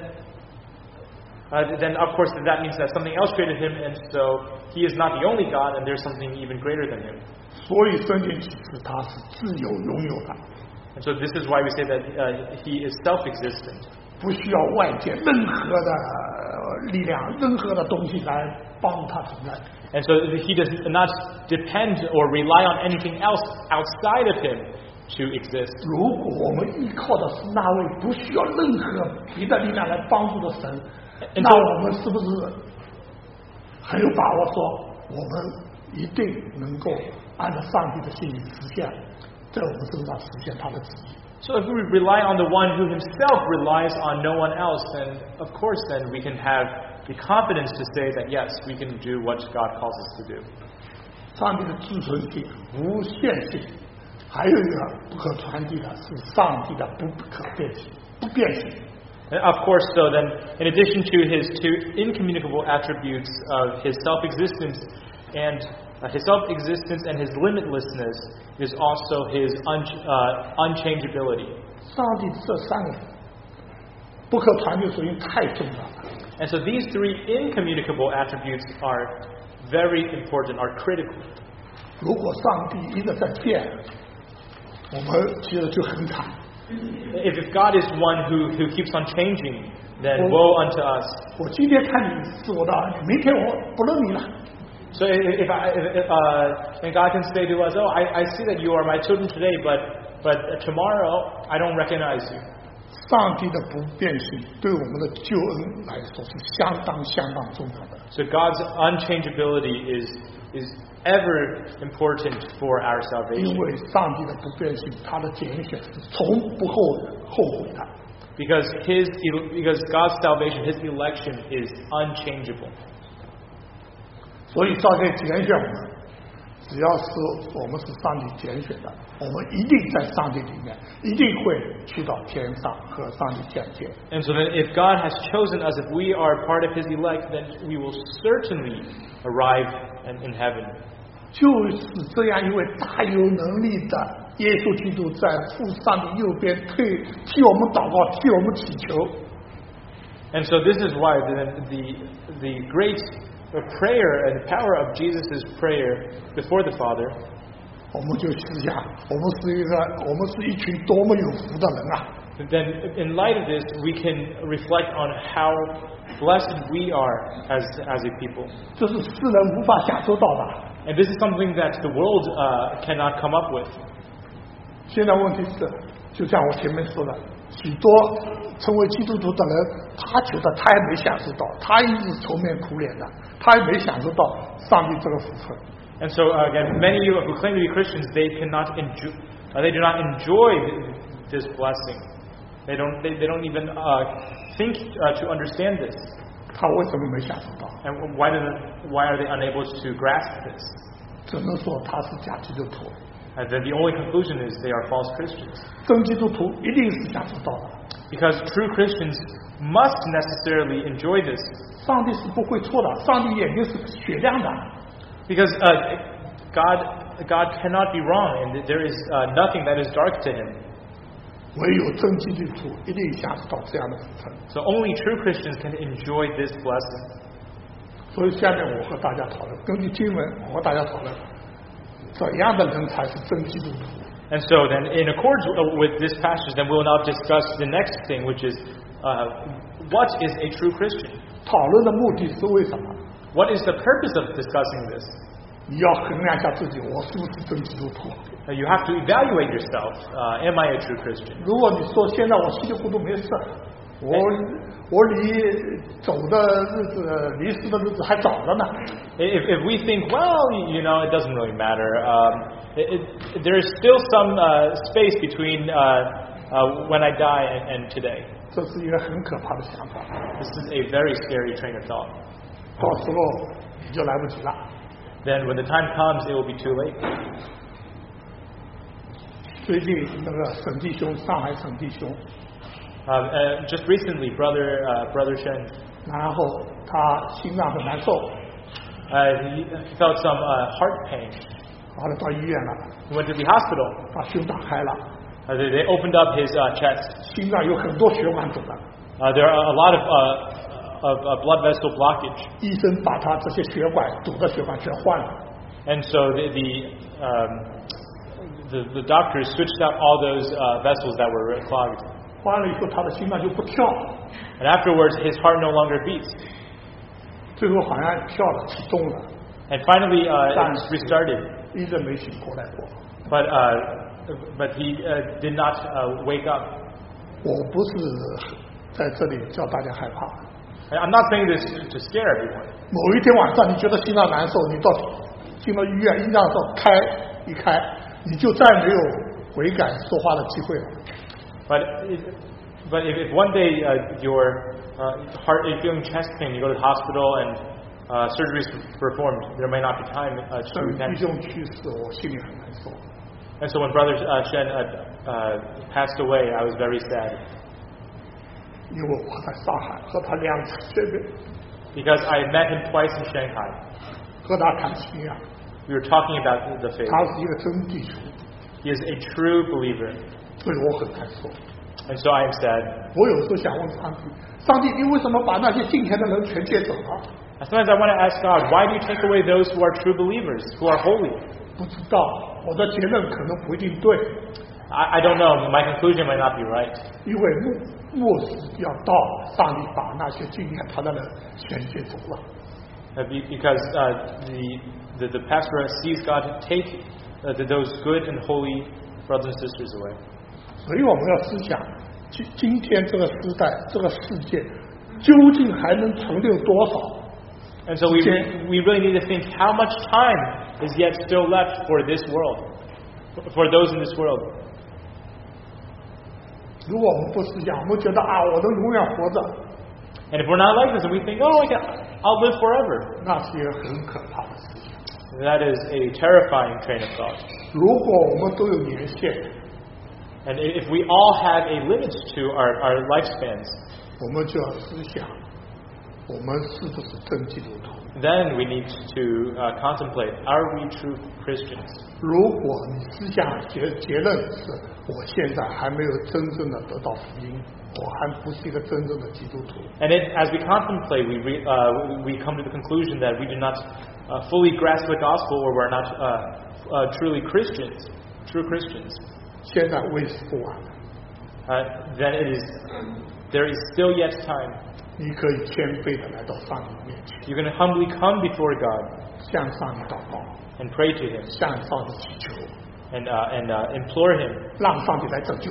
S2: uh, then of course that means that something else created Him, and so He is not the only God, and there's something even greater than Him.
S1: 所以圣经启示他是自由拥有的。
S2: And so this is why we say that uh, He is self-existent.
S1: 不需要外界任何的力量、任何的东西来帮助他存在。
S2: And so He does not depend or rely on anything else outside of Him to exist.
S1: 如果我们依靠的是那位不需要任何别的力量来帮助的神，那我们是不是很有把握说，我们一定能够按照上帝的心意实现，在我们身上实现他的旨意。
S2: So if we rely on the one who Himself relies on no one else, then of course then we can have the confidence to say that yes, we can do what God calls us to do.
S1: 上帝的自存性、无限性，还有一个不可传递的是上帝的不可变性、不变性。
S2: And of course, so then, in addition to His two incommunicable attributes of His self-existence and uh, His self-existence and His limitlessness, is also His un- uh, unchangeability.
S1: 上帝这三个不可传递属性太重要了。
S2: And so these three incommunicable attributes are very important, are critical.
S1: 如果上帝一直在变，我们其实就很惨。
S2: If, if God is one who, who keeps on changing, then woe unto us.
S1: 我今天看你是我的儿女，明天我不认你了。
S2: So if, I, if uh, and God can say to us, oh, I, I see that you are my children today, but but tomorrow I don't recognize you.
S1: 上帝的不变性对我们的救恩来说是相当相当重要的。
S2: So God's unchangeability is is ever important for our
S1: 因
S2: salvation.
S1: 为上帝的不变性，他的拣选是从不后后悔的。
S2: Because his because God's salvation, His election is unchangeable.
S1: 所以上帝拣选我们，只要是我们是上帝拣选的，我们一定在上帝里面，一定会去到天上和上帝见面。
S2: And so then if God has chosen us, if we are part of His elect, then we will certainly arrive in, in heaven.
S1: 就是这样一位大有能力的耶稣基督在父上帝右边退替我们祷告，替我们祈求。
S2: And so this is why the the, the great prayer and the power of Jesus' prayer before the Father.
S1: 我们就思想，我们是一个，我们是一群多么有福的人啊！
S2: Then in light of this, we can reflect on how blessed we are as as a people.
S1: 这是世人无法享受到的。
S2: And this is something that the world uh, cannot come up with.
S1: 现在问题是，就像我前面说的， 许多成为基督徒的人，他觉得他也没享受到，他一直愁眉苦脸的，他也没享受到上帝这个福分。
S2: And so uh, again, many of you who claim to be Christians, they cannot enjoy, uh, they do not enjoy this blessing. They don't, they, they don't even uh, think uh, to understand this.
S1: 他为什么没享受到？
S2: And why, do they, why are they unable to grasp this?
S1: 只能说他是假基督徒。
S2: And then the only conclusion is they are false Christians.
S1: 真基督徒一定是享受到的。
S2: Because true Christians must necessarily enjoy this.
S1: 上帝是不会错的，上帝眼睛是雪亮的。
S2: Because uh, God, God cannot be wrong, and there is uh, nothing that is dark to Him.
S1: 唯有真基督徒一定享受到这样的福分。
S2: So only true Christians can enjoy this blessing.
S1: 所以下面我和大家讨论，根据经文，我和大家讨论，怎样的人才是真基督徒？
S2: And so then, in accordance with this passage, then we'll now discuss the next thing, which is uh, what is a true Christian?
S1: 讨论的目的是为什么？
S2: What is the purpose of discussing this?
S1: 你要衡量一下自己，我是不是真基督徒？
S2: Uh, You have to evaluate yourself. Uh, am I a true Christian?
S1: 如果你说现在我稀里糊涂没事，我我离走的日子、离世的日子还早着呢。
S2: If, if we think, well, you know, it doesn't really matter, um, it, it, there is still some uh, space between uh, uh, when I die and, and today.
S1: 这是一个很可怕的想法，
S2: This is a very scary train of thought.
S1: 到时候你就来不及了。
S2: Then when the time comes, it will be too late.
S1: 最近那个沈弟兄，上海沈弟兄，
S2: Uh, uh, just recently, brother uh, brother Shen,
S1: 然后他心脏很难受，
S2: uh, he felt some uh, heart pain.
S1: 后来到医院了，
S2: He went to the hospital.
S1: 把胸打开了，
S2: Uh, they, they opened up his uh, chest.
S1: 心脏有很多血管堵了，
S2: Uh, there are a lot of uh, of uh, blood vessel blockage,
S1: 医生把他这些血管堵的血管全换了，
S2: and so the the, um, the the doctors switched out all those uh, vessels that were clogged.
S1: 换了以后他的心脏就不跳，
S2: And afterwards, his heart no longer beats.
S1: 最后好像跳了启动了，
S2: And finally, uh, it restarted.
S1: 一直没醒过来过。
S2: But uh, but he uh, did not uh, wake up.
S1: 我不是在这里叫大家害怕。
S2: And I'm not saying this to scare everyone.
S1: 某一天晚上你觉得心脏难受，你到进了医院，医生说开一开，你就再没有悔改说话的机会了。
S2: But it, but if, if one day uh, your uh, heart is feeling chest pain, you go to the hospital and uh, surgery is performed, there may not be time uh, to
S1: 沈弟
S2: repent.
S1: 兄去世，我心里很难受。
S2: And so when Brother uh, Shen uh, uh, passed away, I was very sad
S1: 因为我在上海和他两次见面，
S2: because I met him twice in Shanghai.
S1: 和他谈信仰，
S2: We were talking about the faith.
S1: 他是一个真弟兄，
S2: He is a true believer,
S1: 所以我很难受。
S2: and so I am sad.
S1: 我有时候想问上帝，上帝，你为什么把那些敬虔的人全接走了？
S2: Sometimes I want to ask God, why do you take away those who are true believers, who are holy?
S1: 不知道，我的结论可能不一定对，
S2: I, I don't know. My conclusion might not be right.
S1: 因为末末世要到，上帝把那些敬虔他的人全接走了。
S2: Uh, be- because uh, the, the the pastor sees God take uh, the, those good and holy brothers and sisters away.
S1: 所以我们要思想，今今天这个时代，这个世界究竟还能存留多少？
S2: And so we we really need to think how much time is yet still left for this world, for those in this world.
S1: 如果我们不思想，我们觉得啊，我能永远活着，
S2: And if we're not like this, and we think, oh, I can, I'll live forever,
S1: 那是一个很可怕的事情。
S2: that is a terrifying train of thought.
S1: 如果我们都有年限，
S2: And i- if we all have a limit to our, our lifespans,
S1: 我们就要思想，我们是不是真基督徒？
S2: then we need to uh, contemplate, are we true Christians?
S1: 如果你思想结结论是，我现在还没有真正的得到福音，我还不是一个真正的基督徒。
S2: And it, as we contemplate, we, re, uh, we come to the conclusion that we do not uh, fully grasp the gospel, or we're not uh, uh, truly Christians, true Christians.
S1: 现在为时不晚，
S2: Uh, then it is, there is still yet time.
S1: 你可以谦卑的来到上帝面前，
S2: You're going to humbly come before God
S1: 向上帝祷告，
S2: and pray to Him
S1: 向上帝祈求，
S2: and, uh, and uh, implore Him
S1: 让上帝来拯救你。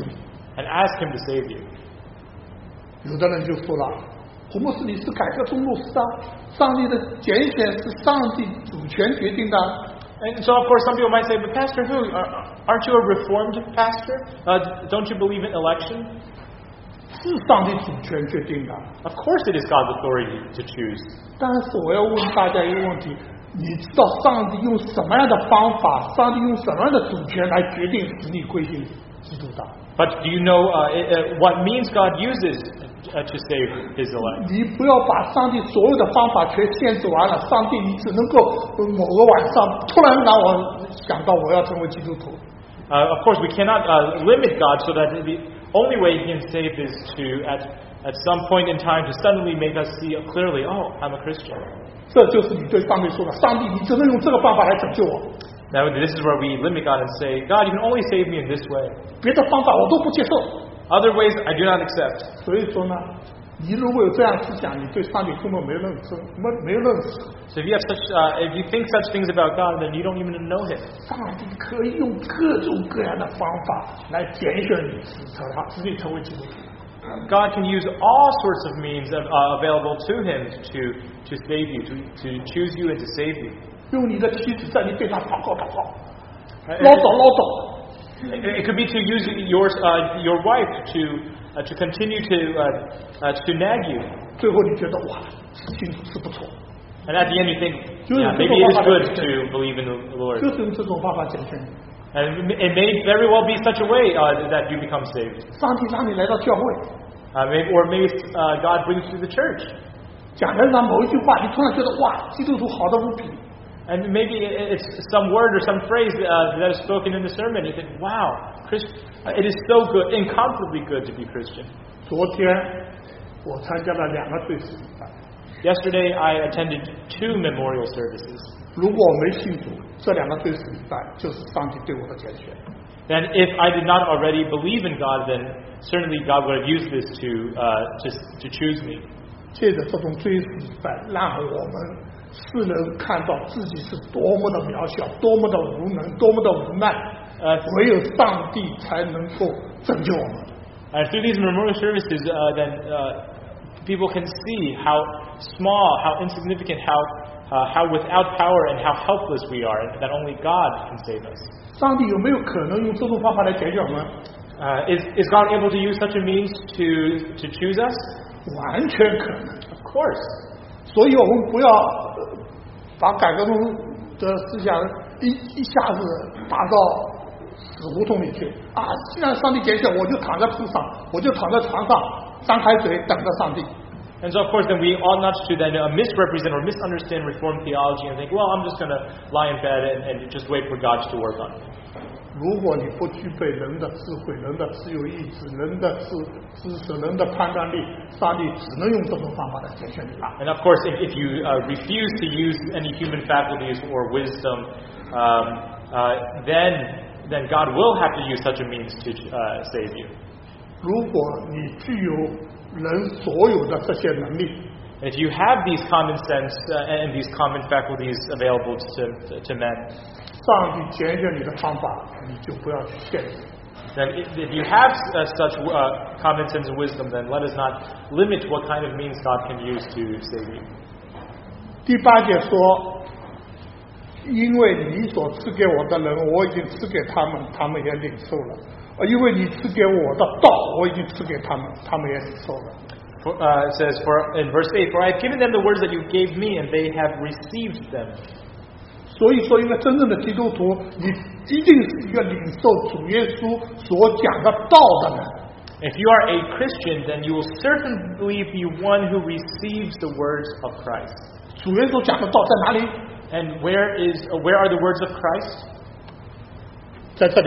S2: and ask Him to save you.
S1: 有的人就说了，胡牧师你是改革宗牧师啊，上帝的拣选是上帝主权决定的。
S2: And so, of course, some people might say, but Pastor who? Aren't you a Reformed pastor? Uh, don't you believe in election?
S1: 是上帝主权决定的。
S2: Of course it is God's authority to choose.
S1: 但是我要问大家一个问题，你知道上帝用什么样的方法，上帝用什么样的主权来决定使你归信基督的？
S2: But do you know uh, uh, what means God uses uh, to save His elect?
S1: 你不要把上帝所有的方法全限制完了，上帝你只能够某个晚上突然让我想到我要成为基督徒。
S2: Uh, of course, we cannot uh, limit God so that the only way He can save is to, at, at some point in time, to suddenly make us see clearly, oh, I'm a Christian.
S1: 这就是你对上帝说的，上帝，你只能用这个办法来拯救我。
S2: Now, this is where we limit God and say, God, you can only save me in this way.
S1: 别的方法我都不接受。
S2: Other ways, I do not accept.
S1: 所以说呢，你如果有这样思想，你对上帝根本没认识，没没认识。
S2: So if you have such, uh, if you think such things about God, then you don't even know Him.
S1: 上帝可以用各种各样的方法来拣选你，使他使你成为基督徒。
S2: God can use all sorts of means of, uh, available to Him to to save you, to to choose you and to save you.
S1: 用你的妻子在你背上祷告祷告，唠叨唠叨。
S2: It could be to use your uh, your wife to uh, to continue to uh, uh, to nag you.
S1: 最后你觉得哇，信主是不错。
S2: And at the end you think, yeah, maybe it is good to believe in the Lord.
S1: 就是用这种方法拣选你。
S2: And it may very well be such a way uh, that you become saved.
S1: 上帝让你来到教会，
S2: Uh, maybe, or maybe uh, God brings you to the church.
S1: 讲台上某一句话，你突然觉得哇，基督徒好的无比。
S2: And maybe it's some word or some phrase uh, that is spoken in the sermon. You think, wow, Christ, it is so good, incomparably good to be Christian.
S1: 昨天我参加了两个对死礼拜。
S2: Yesterday I attended two memorial services.
S1: 如果我没信主，这两个对死礼拜就是上帝对我的拣选。
S2: Then if I did not already believe in God, then certainly God would have used this to uh, to, to choose me.
S1: 借着这种追死礼拜，让我们世人看到自己是多么的渺小，多么的无能，多么的无奈。呃，唯有上帝才能够拯救我们。
S2: And through these memorial services, uh, then uh, people can see how small, how insignificant, how uh, how without power and how helpless we are, and that only God can save us.
S1: 上帝有没有可能用这种方法来解决我们？
S2: Uh, is is God able to use such a means to to choose us?
S1: 完全可能。
S2: Of course.
S1: 所以我们不要呃把改革中的思想一一下子打到死胡同里去啊！既然上帝拣选，我就躺在铺上，我就躺在床上，张开嘴等着上帝。
S2: And so, of course, then we ought not to then uh, misrepresent or misunderstand Reformed theology and think, well, I'm just going to lie in bed and, and just wait for God to work on me.
S1: 如果你不具备人的智慧、人的自由意志、人的知知识、人的判断力，上帝只能用这种方法来拣选你了。
S2: And of course, if, if you uh, refuse to use any human faculties or wisdom, um, uh, then then God will have to use such a means to uh, save you.
S1: 如果你具有人所有的这些能力，
S2: And if you have these common sense uh, and these common faculties available to, to, to men,
S1: 上帝拣选你的方法，你就不要去限制。
S2: then if, if you have uh, such uh, common sense and wisdom, then let us not limit what kind of means God can use to save you.
S1: 第八节说，因为你所赐给我的人，我已经赐给他们，他们也领受了；而因为你赐给我的道，我已经赐给他们，他们也领受了。
S2: For, uh, it says for, in verse eight, For I have given them the words that you gave me, and they have received them.
S1: 所以说，一个真正的基督徒，你一定是一个领受主耶稣所讲的道的人。
S2: If you are a Christian, then you will certainly be one who receives the words of Christ.
S1: 主耶稣讲的道在哪里？
S2: And where is uh, where are the words of Christ?
S1: 在这里，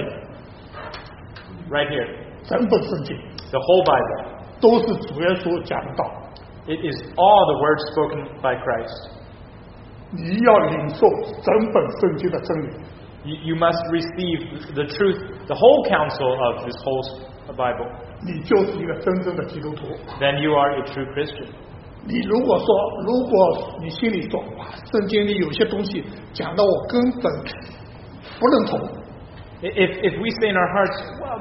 S2: Right here.
S1: 整本圣经
S2: The whole Bible.
S1: 都是主耶稣讲的道。
S2: It is all the words spoken by Christ.
S1: 你要领受整本圣经的真理。
S2: You, you must receive the truth, the whole counsel of this whole Bible.
S1: 你就是一个真正的基督徒。
S2: Then you are a true Christian.
S1: 你如果说，如果你心里说，哇，圣经里有些东西讲的我根本不认同，
S2: If, if we say in our hearts, well,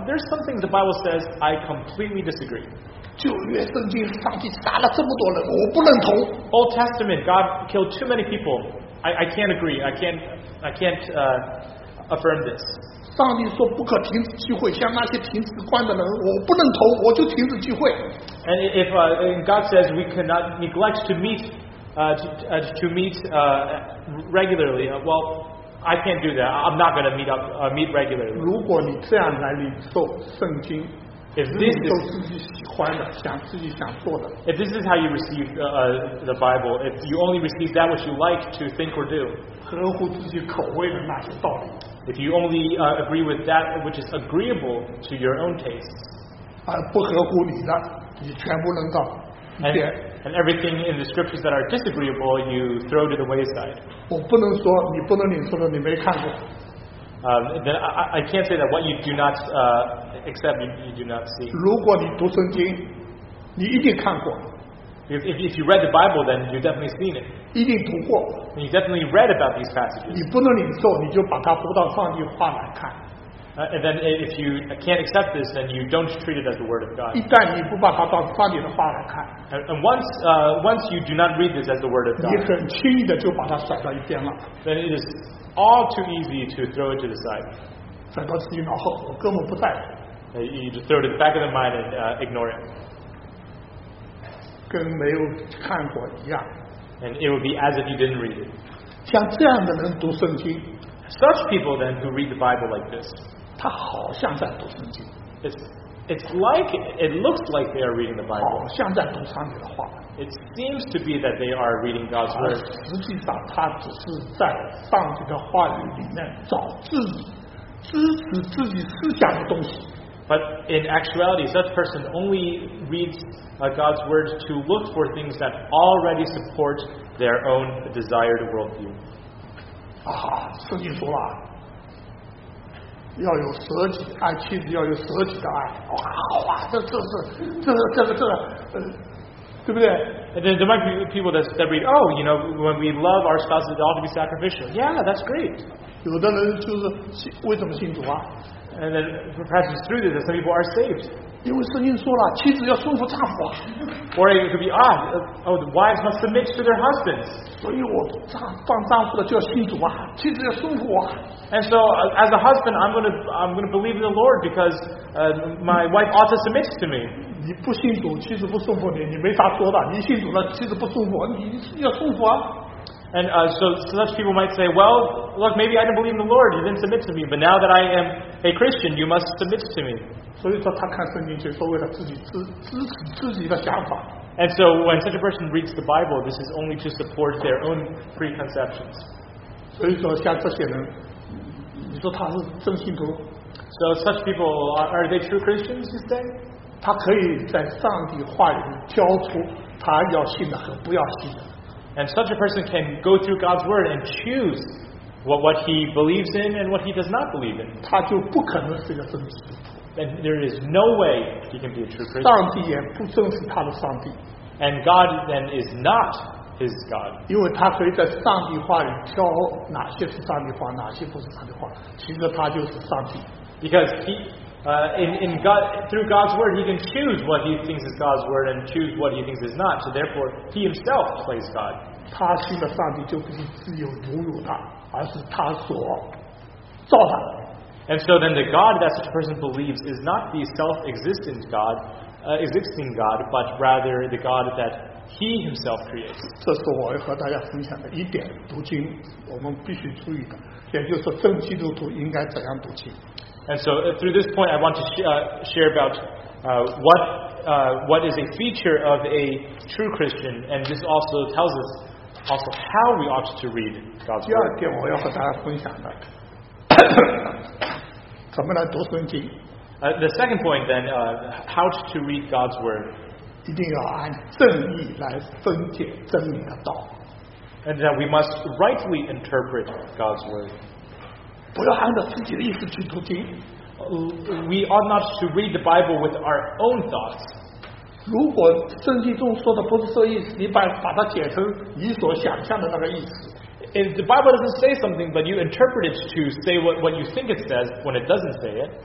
S2: there's some things the Bible says I completely disagree.
S1: 旧约圣经上帝杀了这么多人，我不认同。
S2: Old Testament, God killed too many people. I, I can't agree. I can't, I can't uh, affirm this.
S1: 上帝说不可停止聚会，像那些停止观的人，我不认同，我就停止聚会。
S2: And if uh, God says we cannot neglect to meet, uh, to, uh, to meet uh, regularly, uh, well, I can't do that. I'm not going to meet up, uh, meet regularly.
S1: 如果你这样来领受圣经，
S2: If
S1: 自
S2: this
S1: 己做
S2: is
S1: 自己喜欢的，想自己想做的，
S2: if this is how you receive uh, uh, the Bible, if you only receive that which you like to think or do,
S1: 合乎自己口味的那些道理，
S2: if you only uh, agree with that which is agreeable to your own tastes,
S1: 而不合乎你的，你全部扔到一
S2: and,
S1: 边。
S2: and everything in the scriptures that are disagreeable, you throw to the wayside.
S1: 我不能说你不能领受的，你没看过。
S2: Um, then I, I can't say that what you do not uh, accept, you, you do not see.
S1: 如果你读圣经，你一定看过，
S2: If, if, if you read the Bible, then you've definitely seen it.
S1: 一定读过。
S2: And you definitely read about these passages.
S1: 你不能领受，你就把它读到上帝话来看。
S2: Uh, and then if you can't accept this, then you don't treat it as the Word of God.
S1: 一旦你不把它当上帝的话来看，
S2: And, and once, uh, once you do not read this as the Word of
S1: 你
S2: God,
S1: 很轻易的就把它甩到一边了，
S2: then it is all too easy to throw it to the side.
S1: 甩到自己脑后，我根本不在乎，
S2: Uh, You just throw it at the back of the mind and uh, ignore it.
S1: 跟没有看过一样。
S2: And it would be as if you didn't read it.
S1: 像这样的人读圣经，
S2: Such people then who read the Bible like this,
S1: 他好像在读圣经，
S2: it's, it's like, it looks like they are reading the
S1: 好
S2: Bible.
S1: 像在读上帝的话，
S2: It seems to be that they are reading God's
S1: 而
S2: Word.
S1: 实际上他只是在上帝的话语里面找自己支持自己思想的东西。
S2: But in actuality, such person only reads uh, God's Word to look for things that already support their own desired worldview.
S1: 啊，圣经说了，要有舍己，爱妻子要有舍己的爱。哇哇，这这是这个这个这个呃，对不对？
S2: And then there might be people that, that read, oh, you know, when we love our spouses, it ought to be sacrificial. Yeah, that's great.
S1: 有的人就是信为什么信主啊？
S2: And then perhaps it's through this that some people are saved.
S1: 因为圣经说了，妻子要顺服丈夫啊。
S2: Or it could be, ah, oh, the wives must submit to their husbands.
S1: 所以我丈当丈夫的就要信主啊，妻子要顺服我。
S2: And so, uh, as a husband, I'm going to I'm going to believe in the Lord because uh, my wife ought to submit to me.
S1: 你不信主，妻子不顺服你，你没啥说的。你信主了，妻子不顺服我，你要顺服啊。
S2: And uh, so, such people might say, well, look, maybe I didn't believe in the Lord, you didn't submit to me, but now that I am a Christian, you must submit to me.
S1: 所以说，他看圣经就是为了自己支支持自己的想法。
S2: And so, when such a person reads the Bible, this is only to support their own preconceptions.
S1: 所以说，像这些人，你说他是真信徒，
S2: So, such people, are, are they true Christians, you say?
S1: 他可以在上帝话语里挑出他要信的和不要信的。
S2: And such a person can go through God's Word and choose what, what he believes in and what he does not believe in.
S1: 他就不可能是一个真基督徒。
S2: And there is no way he can be a true Christian.
S1: 上帝也不正是他的上帝，
S2: And God then is not his God.
S1: 因为他可以在上帝话里挑哪些是上帝话，哪些不是上帝话。其实他就是上帝。
S2: Because he, uh, in, in God, through God's Word, he can choose what he thinks is God's Word and choose what he thinks is not. So therefore, he himself plays God.
S1: 他信的上帝就不是自有拥有的，而是他所造的。
S2: And so then the God that such a person believes is not the self-existent God, uh, existing God, but rather the God that he himself creates.
S1: 这是我要和大家分享的一点读经，我们必须注意的，也就是说，真基督徒应该怎样读经。
S2: And so uh, through this point, I want to sh- uh, share about uh, what uh, what is a feature of a true Christian, and this also tells us also how we ought to read God's
S1: 第二
S2: Word.
S1: 点我要和大家分享的，怎么来读圣经，
S2: Uh, the second point then, uh, how to read God's Word,
S1: 一定要按正义来分解真理的道，
S2: and that we must rightly interpret God's Word.
S1: 不要按照自己的意思去读经。
S2: Uh, We ought not to read the Bible with our own thoughts.
S1: 如果圣经中说的不是这个意思，你把把它解成你所想象的那个意思，
S2: If the Bible doesn't say something, but you interpret it to say what, what you think it says when it doesn't say it,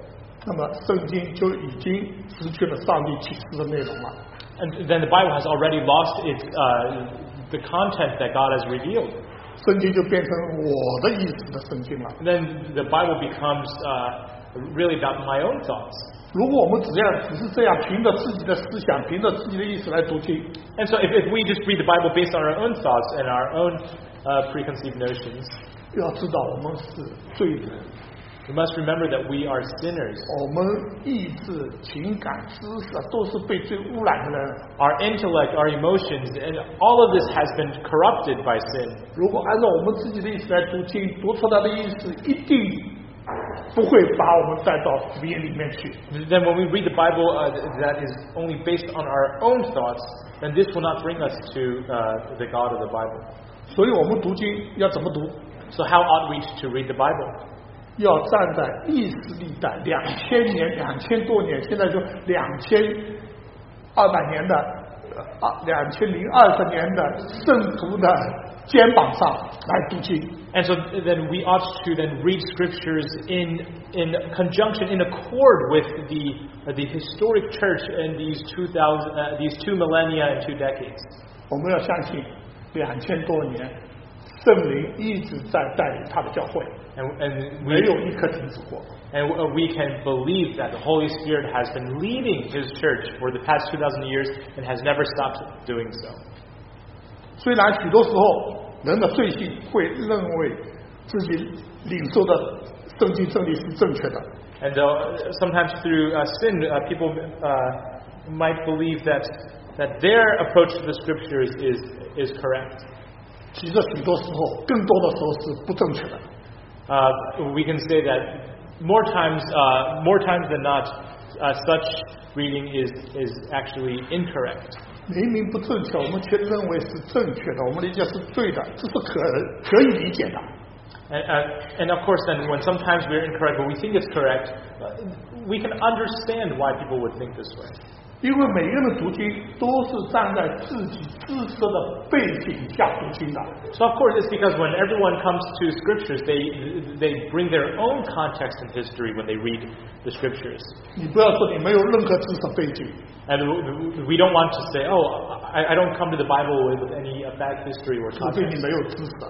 S1: 那么圣经就已经失去了上帝启示的内容了。
S2: And then the Bible has already lost its uh, the content that God has revealed.
S1: 圣经就变成我的意思的圣经了。
S2: And then the Bible becomes uh, really about my own thoughts.
S1: 如果我们只要只是这样凭着自己的思想，凭着自己的意思来读经，
S2: And so if, if we just read the Bible based on our own thoughts and our own uh, preconceived notions,
S1: 要知道我们是罪人，
S2: we must remember that we are sinners.
S1: 我们意志、情感、知识都是被罪污染的人。
S2: Our intellect, our emotions, and all of this has been corrupted by sin.
S1: 如果按照我们自己的意思来读经，读出来的意思一定不会把我们带到福音里面去。
S2: Then when we read the Bible uh, that is only based on our own thoughts, then this will not bring us to uh, the God of the Bible.
S1: 所以我们读经要怎么读？
S2: So how ought we to read the Bible?
S1: 要站在历史历代两千年、两千多年，现在就两千二百年的啊，两千零二十年的圣徒的肩膀上来读经。
S2: And so then we ought to then read scriptures in in conjunction, in accord with the uh, the historic church in these two thousand uh, these two millennia and two decades.
S1: 我们要相信，两千多年，圣灵一直在带领他的教会，
S2: And, and
S1: 没
S2: we
S1: 有一刻停止过。
S2: and we can believe that the Holy Spirit has been leading His church for the past two thousand years and has never stopped doing so.
S1: 虽然许多时候人的罪性会认为自己领受的圣经真理是正确的，
S2: And though sometimes through uh, sin, uh, people uh, might believe that that their approach to the scriptures is is correct.
S1: 其实许多时候，更多的时候是不正确的。
S2: Uh, we can say that more times, uh, more times than not, uh, such reading is is actually incorrect.
S1: 明明不正确，我们却认为是正确的，我们理解是对的，这是可可以理解的。
S2: And, uh, and of course, then when sometimes we're incorrect, but we think it's correct, uh, we can understand why people would think this way.
S1: 因为每个人读经都是站在自己知识的背景下读经的。
S2: So of course, it's because when everyone comes to scriptures, they they bring their own context and history when they read the scriptures.
S1: 你不要说你没有任何知识背景，
S2: And we don't want to say, oh, I, I don't come to the Bible with any of that history or
S1: 除非你
S2: context.
S1: 没有知识。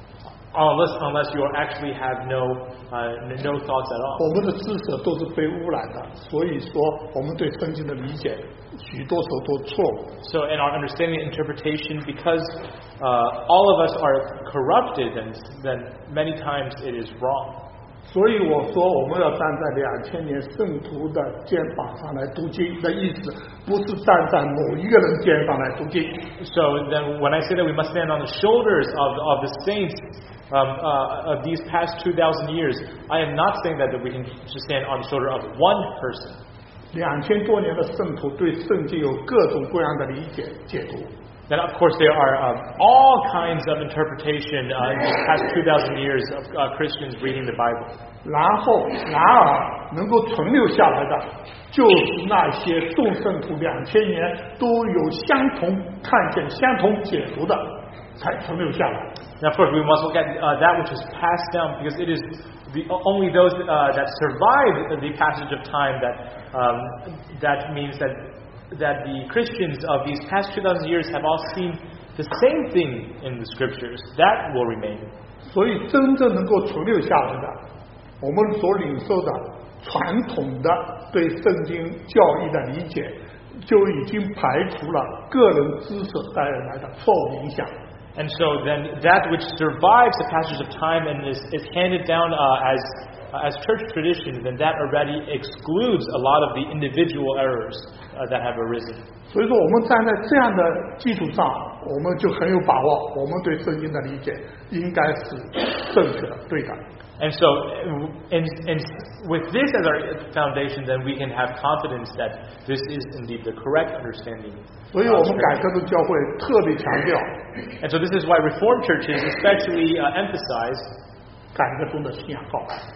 S2: Unless, unless you actually have no, uh, no thoughts at all.
S1: 我们的知识都是被污染的，所以说我们对圣经的理解许多时候都错误。
S2: So in our understanding and interpretation, because uh, all of us are corrupted, and then many times it is wrong.
S1: 所以我说我们要站在两千年圣徒的肩膀上来读经的意思，不是站在某一个人肩上来读经。
S2: So then when I say that we must stand on the shoulders of, of the saints um, uh, of these past two thousand years, I am not saying that, that we can just stand on the shoulder of one person.
S1: 两千多年的圣徒对圣经有各种各样的理解解读。
S2: Then of course there are um, all kinds of interpretation uh, in these past two thousand years of uh, Christians reading the Bible.
S1: 然后，然而能够存留下来的，就是那些众圣徒两千年都有相同看见、相同解读的，才存留下来。
S2: Now, of course, we must look at uh, that which is passed down, because it is the, only those uh, that survive the passage of time that um, that means that that the Christians of these past two thousand years have all seen the same thing in the Scriptures. That will remain.
S1: 所以，真正能够存留下来的，我们所领受的传统的对圣经教义的理解，就已经排除了个人知识带来的错误影响。
S2: And so then that which survives the passage of time and is, is handed down uh, as uh, as church tradition, then that already excludes a lot of the individual errors uh, that have arisen.
S1: 所以说，我们站在这样的基础上，我们就很有把握，我们对圣经的理解应该是正确的、对的。
S2: And so, and, and with this as our foundation, then we can have confidence that this is indeed the correct understanding.
S1: 所以我们改革的教会特别强调
S2: And so this is why Reformed churches especially uh, emphasize
S1: 改革中的信仰告白。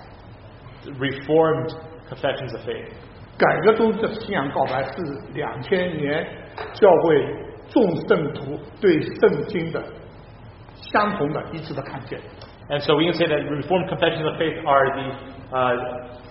S2: Reformed confessions of faith.
S1: 改革中的信仰告白是两千年教会众圣徒对圣经的相同的一致的看见。
S2: And so we can say that Reformed confessions of faith are the uh,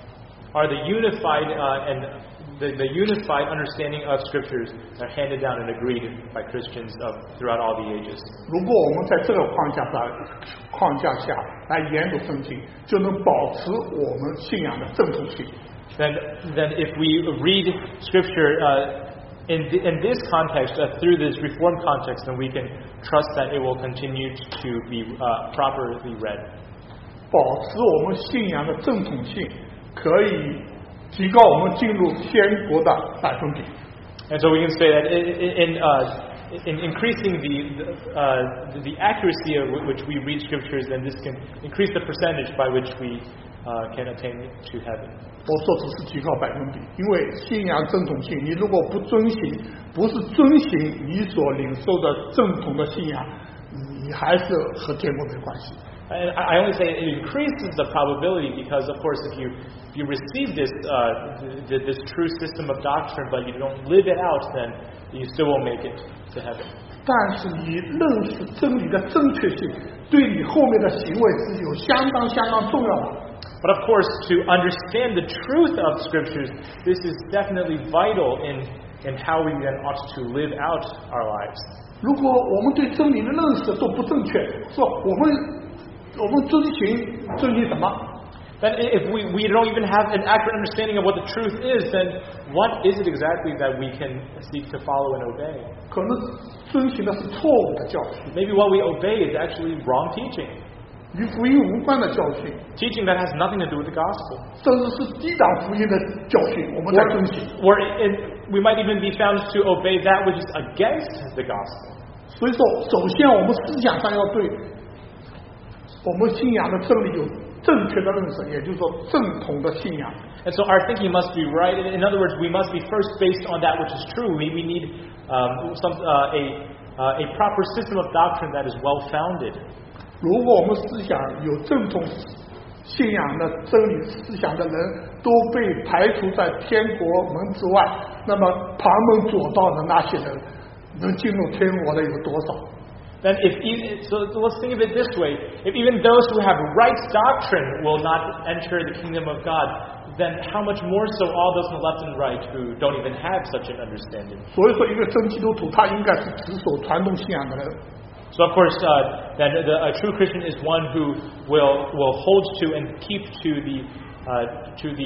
S2: are the unified uh, and the, the unified understanding of Scriptures that are handed down and agreed by Christians of throughout all the ages.
S1: 如果我们在这个框架上框架下来研读圣经，就能保持我们信仰的正统性。
S2: Then, then if we read Scripture uh, in th- in this context, uh, through this Reformed context, then we can trust that it will continue to be uh, properly read.
S1: 保持我们信仰的正统性，可以提高我们进入天国的百分比。
S2: And so we can say that in, in, uh, in increasing the uh, the accuracy of which we read Scriptures, then this can increase the percentage by which we uh, can attain to heaven.
S1: 我说只是提高百分比，因为信仰正统性，你如果不遵行，不是遵行你所领受的正统的信仰，你还是和天国没关系。
S2: And I only say it increases the probability because, of course, if you if you receive this uh, th- this true system of doctrine, but you don't live it out, then you still won't make it to heaven.
S1: 但是你认识真理的正确性，对你后面的行为是有相当相当重要的。
S2: But of course, to understand the truth of Scriptures, this is definitely vital in in how we then ought to live out our lives.
S1: 如果我们对真理的认识都不正确，说我们我们遵行遵行什么？
S2: Then if we, we don't even have an accurate understanding of what the truth is, then what is it exactly that we can seek to follow and obey?
S1: 可能遵行的是错误的教训，
S2: Maybe what we obey is actually wrong teaching.
S1: 与福音无关的教训，
S2: Teaching that has nothing to do with the gospel.
S1: 甚至是抵挡福音的教训，我们在遵行。
S2: Or it, we might even be found to obey that which is against the gospel.
S1: 所以说，首先我们思想上要对我们信仰的真理有正确的认识，也就是说正统的信仰。
S2: And so our thinking must be right. In other words, we must be first based on that which is true. We, we need um, some, uh, a, uh, a proper system of doctrine that is well-founded.
S1: 如果我们思想有正统信仰的真理思想的人都被排除在天国门之外，那么旁门左道的那些人能进入天国的有多少？
S2: Then if even, so let's think of it this way. If even those who have right doctrine will not enter the kingdom of God, then how much more so all those on the left and right who don't even have such an understanding?
S1: 所以说，一个真基督徒他应该是持守传统信仰的人。
S2: So of course, uh, then the, a true Christian is one who will will hold to and keep to the uh, to the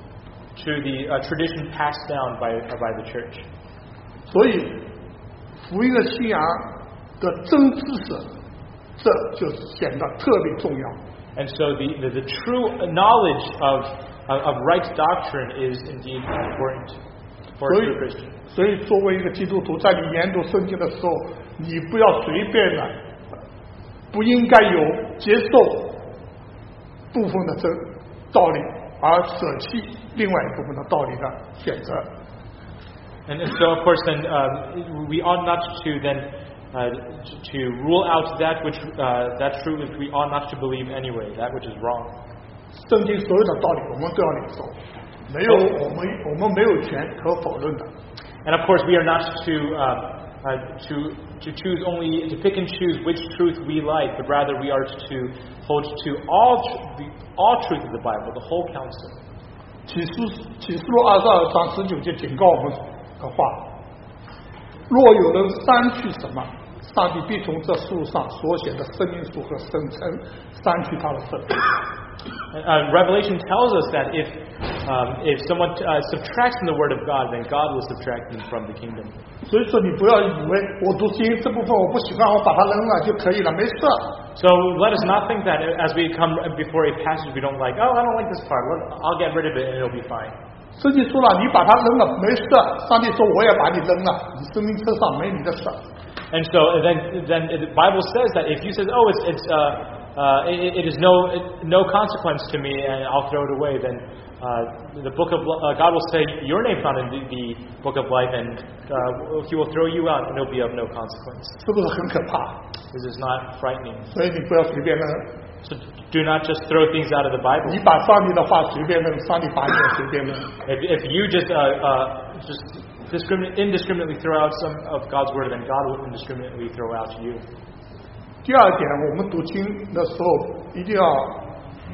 S2: to the uh, tradition passed down by uh, by the church.
S1: 所以，福音的信仰的真知识，这就显得特别重要。
S2: And so the, the, the true knowledge of, of of right doctrine is indeed important for a
S1: 所以
S2: true Christian.
S1: 所以作为一个基督徒，在你研读圣经的时候，你不要随便的，不应该有接受部分的真道理，而舍弃另外一部分的道理的选择。
S2: And so of course then um, we ought not to then uh, to rule out that which uh, that truth which we ought not to believe anyway, that which is wrong.
S1: 圣经所有的道理，我们都要领受，没有我们我们没有权可否认的。
S2: And of course we are not to uh, uh, to to choose only to pick and choose which truth we like, but rather we are to hold to all tr- the, all truth of the Bible, the whole counsel.
S1: 启示启示录二十二章十九节警告我们的话：若有人删去什么，上帝必从这树上所写的生命树和生辰删去他的生。
S2: Uh, Revelation tells us that if um, if someone uh, subtracts from the Word of God, then God will subtract them from the kingdom.
S1: 所以说，你不要以为我读经这部分我不喜欢，我把它扔了就可以了，没事。
S2: So let us not think that as we come before a passage we don't like, oh, I don't like this part, well, I'll get rid of it and it'll be fine.
S1: 圣经说了，你把它扔了没事。上帝说我也把你扔了，你生命册上没你的事。
S2: And so then then the Bible says that if you say, oh, it's it's uh, uh, it, it is no no consequence to me and I'll throw it away, then uh, the book of uh, God will say your name's not in the, the book of life, and uh, He will throw you out, and it'll be of no consequence.
S1: 是不是很可怕？
S2: This is not frightening.
S1: 所以你不要随便扔。
S2: So do not just throw things out of the
S1: 你
S2: Bible.
S1: 把上帝的话随便扔，上帝把你也随便扔。
S2: If if you just uh, uh, just discrimin- indiscriminately throw out some of God's word, then God will indiscriminately throw out you.
S1: 第二点，我们读经的时候一定要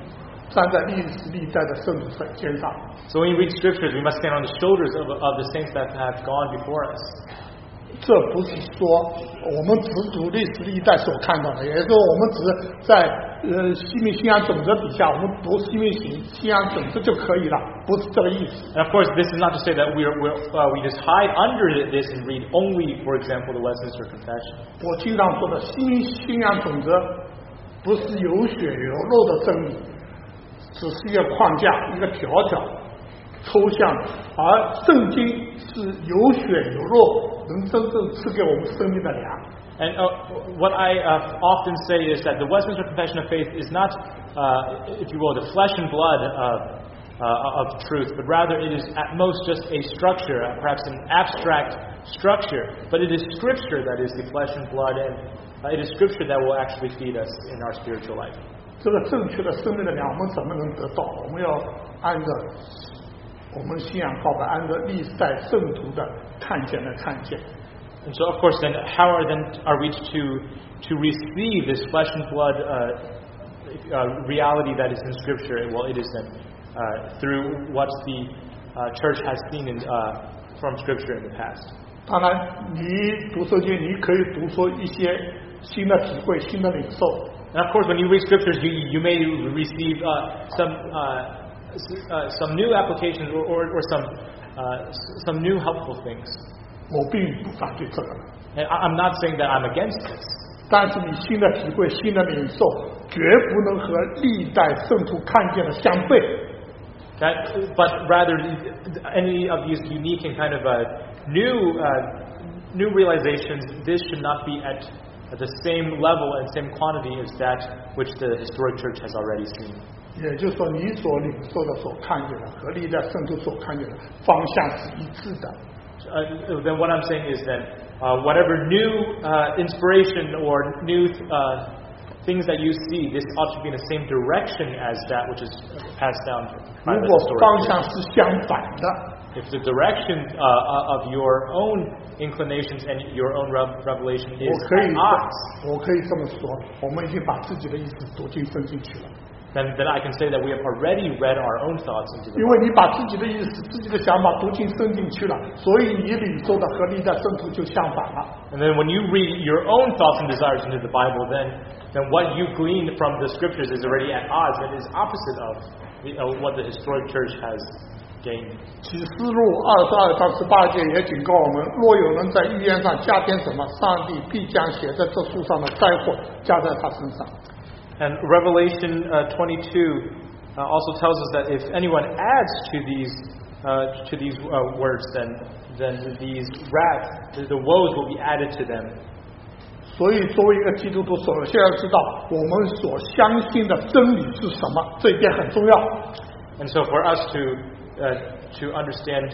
S1: 站在历史历代的圣徒肩上。
S2: So when you read scriptures, we must stand on the shoulders of, of the saints that have gone before us.
S1: 这不是说我们只读历史历代所看到的，也就是说我们只是在呃西密信仰准则底下，我们读西密信信仰准则就可以了，不是这个意思。
S2: And of course, this is not to say that we're, we're, uh, we just hide under this and read only, for example, the Westminster Confession.
S1: 我经常说的西密信仰准则不是有血有肉的真理，只是一个框架，一个条条。 抽象，而圣经是有血有肉，能真正赐给我们生命的粮。
S2: And uh, what I uh, often say is that the Westminster Confession of Faith is not, uh, if you will, the flesh and blood of, uh, of truth, but rather it is at most just a structure, uh, perhaps an abstract structure. But it is Scripture that is the flesh and blood, and uh, it is Scripture that will actually feed us in our spiritual life.
S1: 这个正确的生命的粮，我们怎么能得到？我们要按照 我们信仰告白，按照历代圣徒的看见来看见。
S2: And so, of course, then how are then are we to to receive this flesh and blood uh, uh, reality that is in Scripture? Well, it is then uh, through what the uh, church has seen in, uh, from Scripture in the past.
S1: 当然，你读圣经，你可以读出一些新的体会、新的领受。
S2: And of course, when you read Scriptures, you you may receive uh, some. Uh, Uh, some new applications or, or, or some uh, some new helpful things.
S1: 我并不反对这个，
S2: And I'm not saying that I'm against this.
S1: 但是你新的体会、新的领受，绝不能和历代圣徒看见的相悖。
S2: That, but rather, any of these unique and kind of uh, new uh, new realizations, this should not be at, at the same level and same quantity as that which the historic church has already seen.
S1: 也就是说，你所领受的、所看见的，和历代圣徒所看见的方向是一致的。
S2: Uh, then what I'm saying is that uh, whatever new uh, inspiration or new uh, things that you see, this ought to be in the same direction as that which is passed down by
S1: 如
S2: the
S1: 果
S2: historic
S1: 方
S2: church.
S1: 向是相反的，
S2: If the direction uh, of your own inclinations and your own rev- revelation is
S1: 我可以
S2: at odds,
S1: 我可以这么说，我们已经把自己的意思读进圣经去了。
S2: then, then I can say that we have already read our own thoughts into the
S1: 因为你把自己的意思、自己的想法读进圣经去了，所以你领受的和历代圣徒就相反了。
S2: And then when you read your own thoughts and desires into the Bible, then, then what you glean from the Scriptures is already at odds, and is opposite of the, uh, what the historic church has gained.
S1: 启示录二十二章十八节也警告我们：若有人在预言上加添什么，上帝必将写在这书上的灾祸加在他身上。
S2: And Revelation uh, twenty-two uh, also tells us that if anyone adds to these uh, to these uh, words, then then these wrath, the, the woes will be added to them.
S1: 所以，作为一个基督徒，首先要知道我们所相信的真理是什么，这一点很重要。
S2: And so, for us to uh, to understand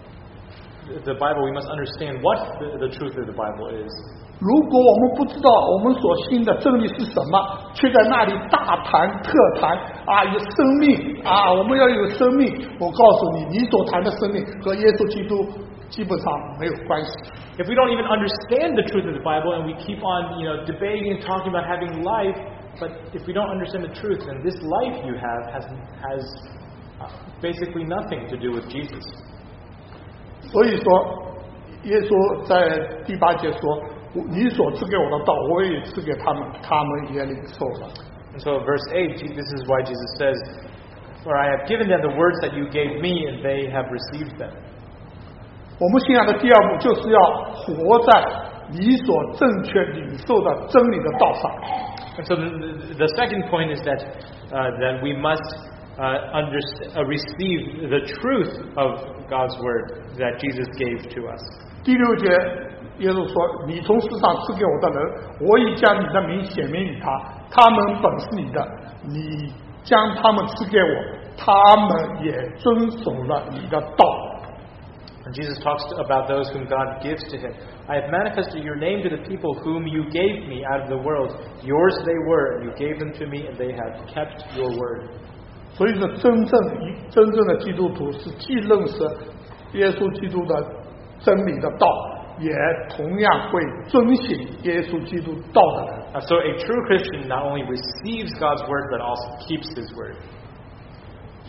S2: the Bible, we must understand what the, the truth of the Bible is.
S1: 如果我们不知道我们所信的真理是什么，却在那里大谈特谈啊，有生命啊，我们要有生命。我告诉你，你所谈的生命和耶稣基督基本上没有关系。
S2: If we don't even understand the truth of the Bible and we keep on, you know, debating and talking about having life, but if we don't understand the truth, then this life you have has has uh, basically nothing to do with Jesus.
S1: 所以说，耶稣在第八节说。 你所赐给我的道，我也赐给他们，他们也领受了。
S2: And so, verse eight, this is why Jesus says, "For I have given them the words that you gave me, and they have received them."
S1: 我们信仰的第二步就是要活在你所正确领受的真理的道上。
S2: And so, the, the second point is that uh, that we must uh, understand, uh, receive the truth of God's word that Jesus gave to us.
S1: 第六节。 耶稣说：“你从世上赐给我的人，我已将你的名显明于他，他们本是你的，你将他们赐给我，他们也遵守了你的道。”
S2: And Jesus talks about those whom God gives to him. I have manifested your name to the people whom you gave me out of the world. Yours they were, and you gave them to me, and they have kept your word.
S1: 所以说，真正真正的基督徒是既认识耶稣基督的真理的道。 也同样会遵行耶稣基督道的人。
S2: So a true Christian not only receives God's word but also keeps His word.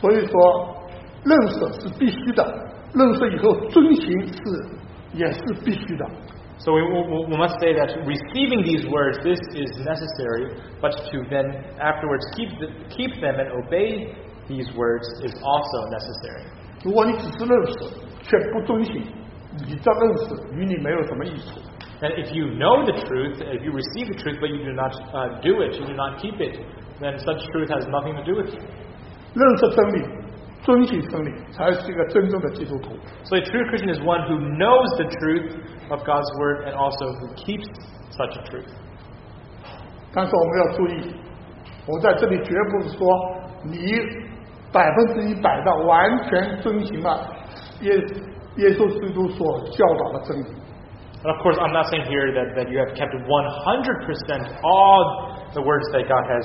S1: 所以说认识是必须的，认识以后遵行是也是必须的。
S2: So we, we, we must say that receiving these words, this is necessary, but to then afterwards keep the, keep them and obey these words is also necessary.
S1: 如果你只是认识却不遵行，你这认识与你没有什么益处。
S2: And if you know the truth, if you receive the truth, but you do not uh, do it, you do not keep it, then such truth has nothing to do with you.
S1: 认识真理，遵行真理，才是一个真正的基督徒。
S2: So a true Christian is one who knows the truth of God's word and also who keeps such a truth.
S1: 但是我们要注意，我在这里绝不是说你百分之一百的完全遵行了耶耶稣基督所教导的真理。
S2: And of course, I'm not saying here that, that you have kept one hundred percent all the words that God has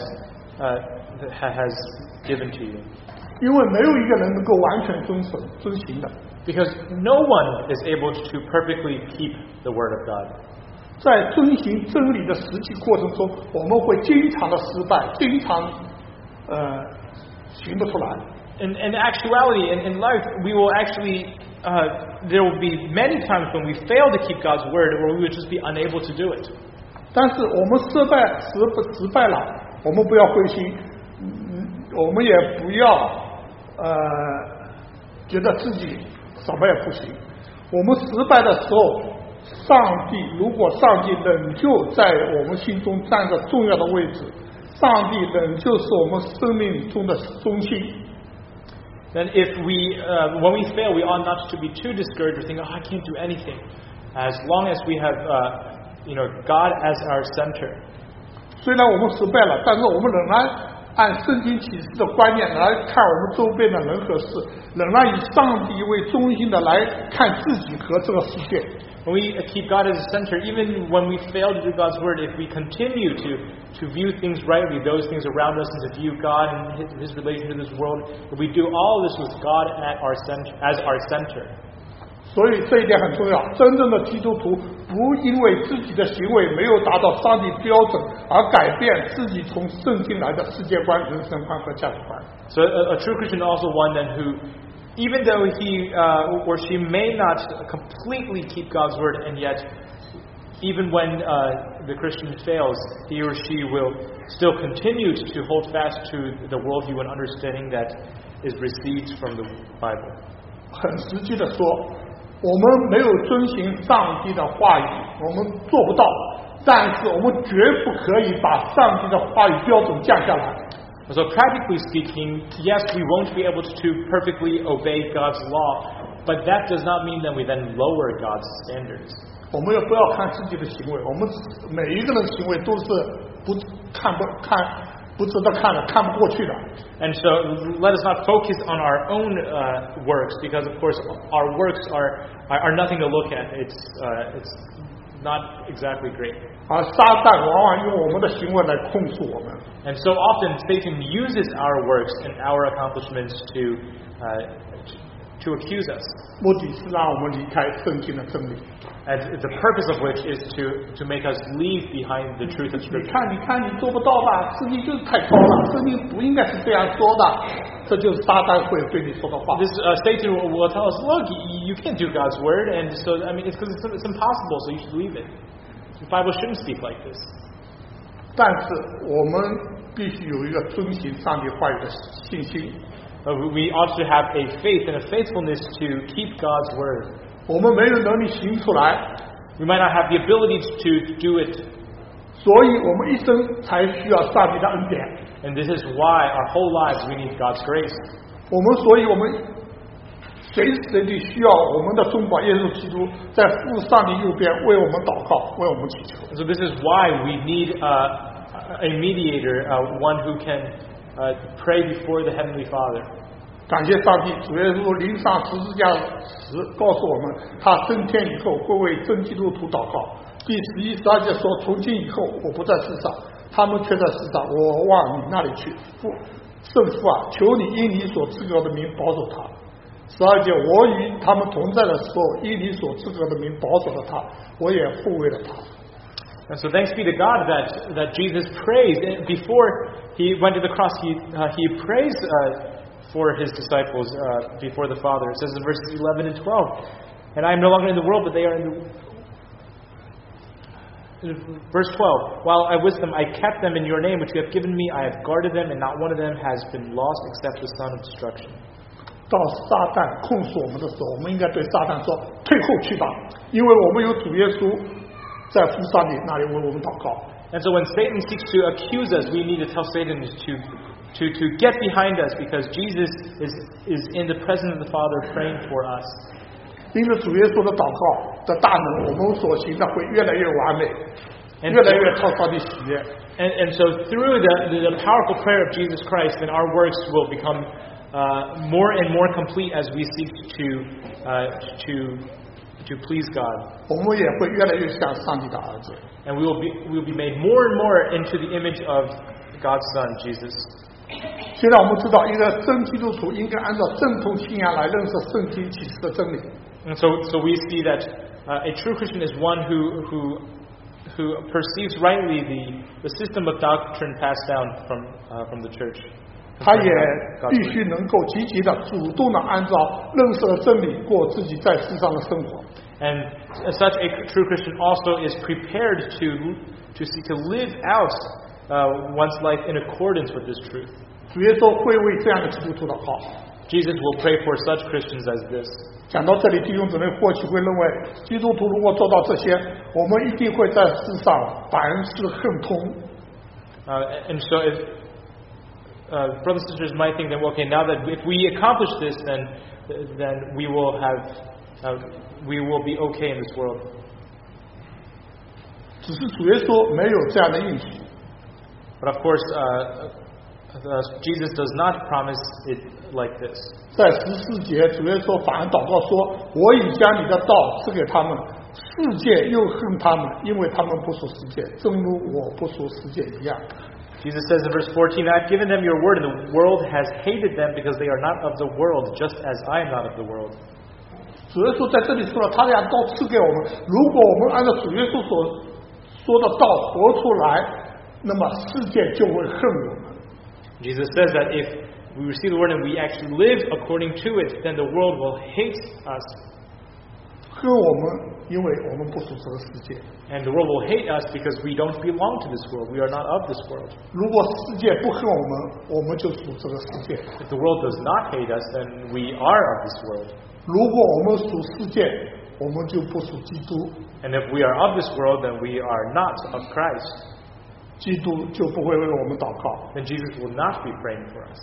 S2: uh, has given to you.
S1: 因为没有一个人能够完全遵守遵行的。
S2: Because no one is able to perfectly keep the word of God.
S1: 在遵行真理的实际过程中，我们会经常的失败，经常呃行不出来。
S2: In, in actuality, in, in life, we will actually, uh, there will be many times when we fail to keep God's word, or we would just be unable to do it.
S1: 但是我们失败失失败了，我们不要灰心，嗯，我们也不要呃觉得自己什么也不行。我们失败的时候，上帝如果上帝仍旧在我们心中占着重要的位置，上帝仍旧是我们生命中的中心。
S2: Then if we, uh, when we fail, we ought not to be too discouraged or think, oh, I can't do anything. As long as we have, uh, you know, God as our center.
S1: 虽然我们失败了，但是我们仍然按圣经启示的观念来看我们周边的人和事，仍然以上帝为中心的来看自己和这个世界。
S2: When we keep God as a center, even when we fail to do God's word, if we continue to, to view things rightly, those things around us, and to view God and His, his relation to this world, if we do all this with God at our center, as our center.
S1: 所以这一点很重要。真正的基督徒不因为自己的行为没有达到上帝标准而改变自己从圣经来的世界观、人生观和价值观。
S2: So a, a true Christian is also one then who, even though he uh, or she may not completely keep God's word, and yet even when uh, the Christian fails, he or she will still continue to hold fast to the worldview and understanding that is received from the Bible.
S1: 很实际的说，我们没有遵行上帝的话语，我们做不到。但是我们绝不可以把上帝的话语标准降下来。
S2: So practically speaking, yes, we won't be able to perfectly obey God's law, but that does not mean that we then lower God's standards.
S1: 我们也不要看自己的行为，我们每一个人的行为都是不看不看不值得看的，看不过去的。
S2: And so let us not focus on our own uh, works, because of course our works are are nothing to look at. It's uh, it's not exactly great.
S1: 而撒旦往往用我们的行为来控诉我们。
S2: And so often Satan uses our works and our accomplishments to uh, to accuse us.
S1: 目的是让我们离开圣经的真理。
S2: And the purpose of which is to to make us leave behind the truth of
S1: 你
S2: Scripture.
S1: 看，你看，你做不到吧？圣经就是太高了，圣经不应该是这样说的。这就是撒旦会对你说的话。
S2: This uh, Satan will, will tell us, look, you, you can't do God's word, and so I mean, it's because it's, it's impossible, so you should leave it. The Bible shouldn't speak like this.
S1: 但是我们必须有一个遵行上帝话语的信心。
S2: But we ought to have a faith and a faithfulness to keep God's word.
S1: 我们没有能力行出来，
S2: We might not have the ability to do it,
S1: 所以我们一生才需要上帝的恩典。
S2: and this is why our whole lives we need God's grace.
S1: 我们，所以我们随时随地需要我们的中保耶稣基督在父上帝右边为我们祷告，为我们祈求。
S2: So this is why we need uh, a mediator, uh, one who can uh, pray before the Heavenly Father.
S1: 感谢上帝，主耶稣临上十字架时告诉我们，他升天以后会为真基督徒祷告。第十一、十二节说：“从今以后，我不在世上，他们却在世上，我往你那里去。父，圣父啊，求你因你所赐给我的名保守他。”十二节，我与他们同在的时候，因你所赐给我的名保守了他，我也护卫了他。
S2: And so thanks be to God that, that Jesus prays. Before he went to the cross, he, uh, he prays uh, for his disciples uh, before the Father. It says in verses eleven and twelve, "And I am no longer in the world, but they are in the..." Verse twelve, "While I was with them, I kept them in your name, which you have given me. I have guarded them, and not one of them has been lost except the son of destruction."
S1: 到撒旦控诉我们的时候，我们应该对撒旦说：“退后去吧，因为我们有主耶稣在父上帝那里为我们祷告。”
S2: And so when Satan seeks to accuse us, we need to tell Satan to to to get behind us, because Jesus is is in the presence of the Father praying for us.
S1: 因着主耶稣的祷告的大能，我们所行的会越来越完美，越来越讨上帝喜悦。
S2: And and so through the, the the powerful prayer of Jesus Christ, then our works will become uh, more and more complete as we seek to uh, to to please God.
S1: 我们也会越来越像上帝的儿子。
S2: And we will be we will be made more and more into the image of God's Son, Jesus.
S1: 现在我们知道，一个真基督徒应该按照正统信仰来认识圣经启示的真理。
S2: And so so we see that uh, a true Christian is one who who who perceives rightly the the system of doctrine passed down from uh, from the church.
S1: 他也必须能够积极的、主动的按照认识的真理过自己在世上的生活。
S2: And such a true Christian also is prepared to to see to live out uh, one's life in accordance with this truth.
S1: 主耶稣会为这样的基督徒祷告。
S2: Jesus will pray for such Christians as this.
S1: 讲到这里，弟兄姊妹或许会认为，基督徒如果做到这些，我们一定会在世上凡事亨通。
S2: Uh, and so, if uh, brothers and sisters might think that, well, okay, now that if we accomplish this, then then we will have uh, we will be okay in this world.
S1: 只是主耶稣没有这样的应许。
S2: But of course, uh, uh, Jesus does not promise it like this.
S1: 在十四节，主耶稣反而祷告说：“我已将你的道赐给他们，世界又恨他们，因为他们不属世界，正如我不属世界一样。”
S2: Jesus says in verse fourteen, "I've given them your word, and the world has hated them because they are not of the world, just as I am not of the world."
S1: 主耶稣在这里说了，他俩道赐给我们。如果我们按照主耶稣所说的道活出来，那么世界就会恨我们。
S2: Jesus says that if we receive the word and we actually live according to it, then the world will hate us.
S1: 恨我们，因为我们不属这个世界。
S2: And the world will hate us because we don't belong to this world. We are not of this world.
S1: 如果世界不恨我们，我们就属这个世界。
S2: If the world does not hate us, then we are of this world.
S1: 如果我们属世界，我们就不属基督。
S2: And if we are of this world, then we are not of Christ.
S1: 基督就不会为我们祷告。
S2: Then Jesus will not be praying for us.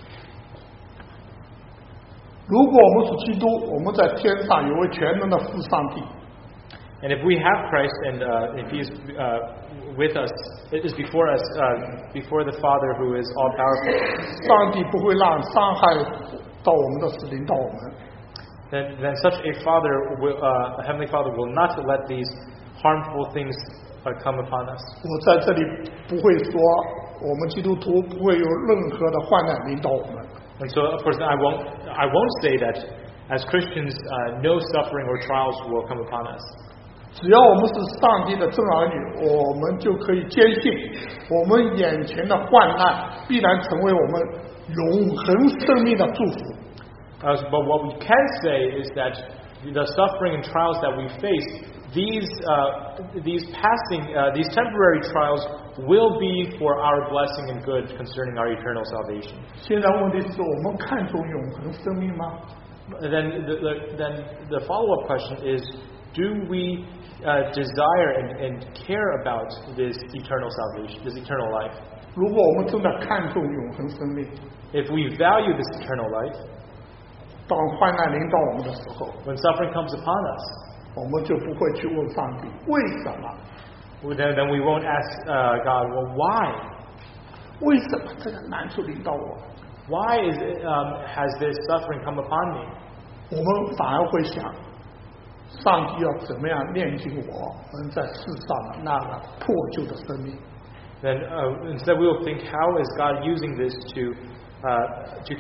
S1: 如果我们属基督，我们在天上有位全能的父上帝。
S2: And if we have Christ and uh, if He is uh, with us, it is before us, uh, before the Father who is all powerful.
S1: 上帝不会让伤害到我们的事临到我们。
S2: Then, then such a Father, will, uh, a Heavenly Father, will not let these harmful things uh, come upon us.
S1: 我在这里不会说，我们基督徒不会有任何的患难临到我们。
S2: And so, of course, I won't, I won't say that as Christians, uh, no suffering or trials will come upon us.
S1: 只要我们是上帝的真儿女，我们就可以坚信，我们眼前的患难必然成为我们永恒生命的祝福。
S2: Uh, but what we can say is that the suffering and trials that we face, these uh, these passing, uh, these temporary trials will be for our blessing and good concerning our eternal salvation.
S1: 现在问题是我们看重永恒生命吗？
S2: Then the, the, then the follow-up question is, do we uh, desire and, and care about this eternal salvation, this eternal life?
S1: 如果我们真的看重永恒生命，
S2: If we value this eternal life,
S1: 当患难临到我们的时候，
S2: when suffering comes upon us,
S1: 我们就不会去问上帝为什么，
S2: then, then we won't ask uh, God, well, why?
S1: 为什么这个难处临到我？
S2: Why is it, um, has this suffering come upon me?
S1: 我们反而会想，上帝要怎么样炼净我们在世上的那个破旧的生命？
S2: Then uh, instead we will think, how is God using this to uh, to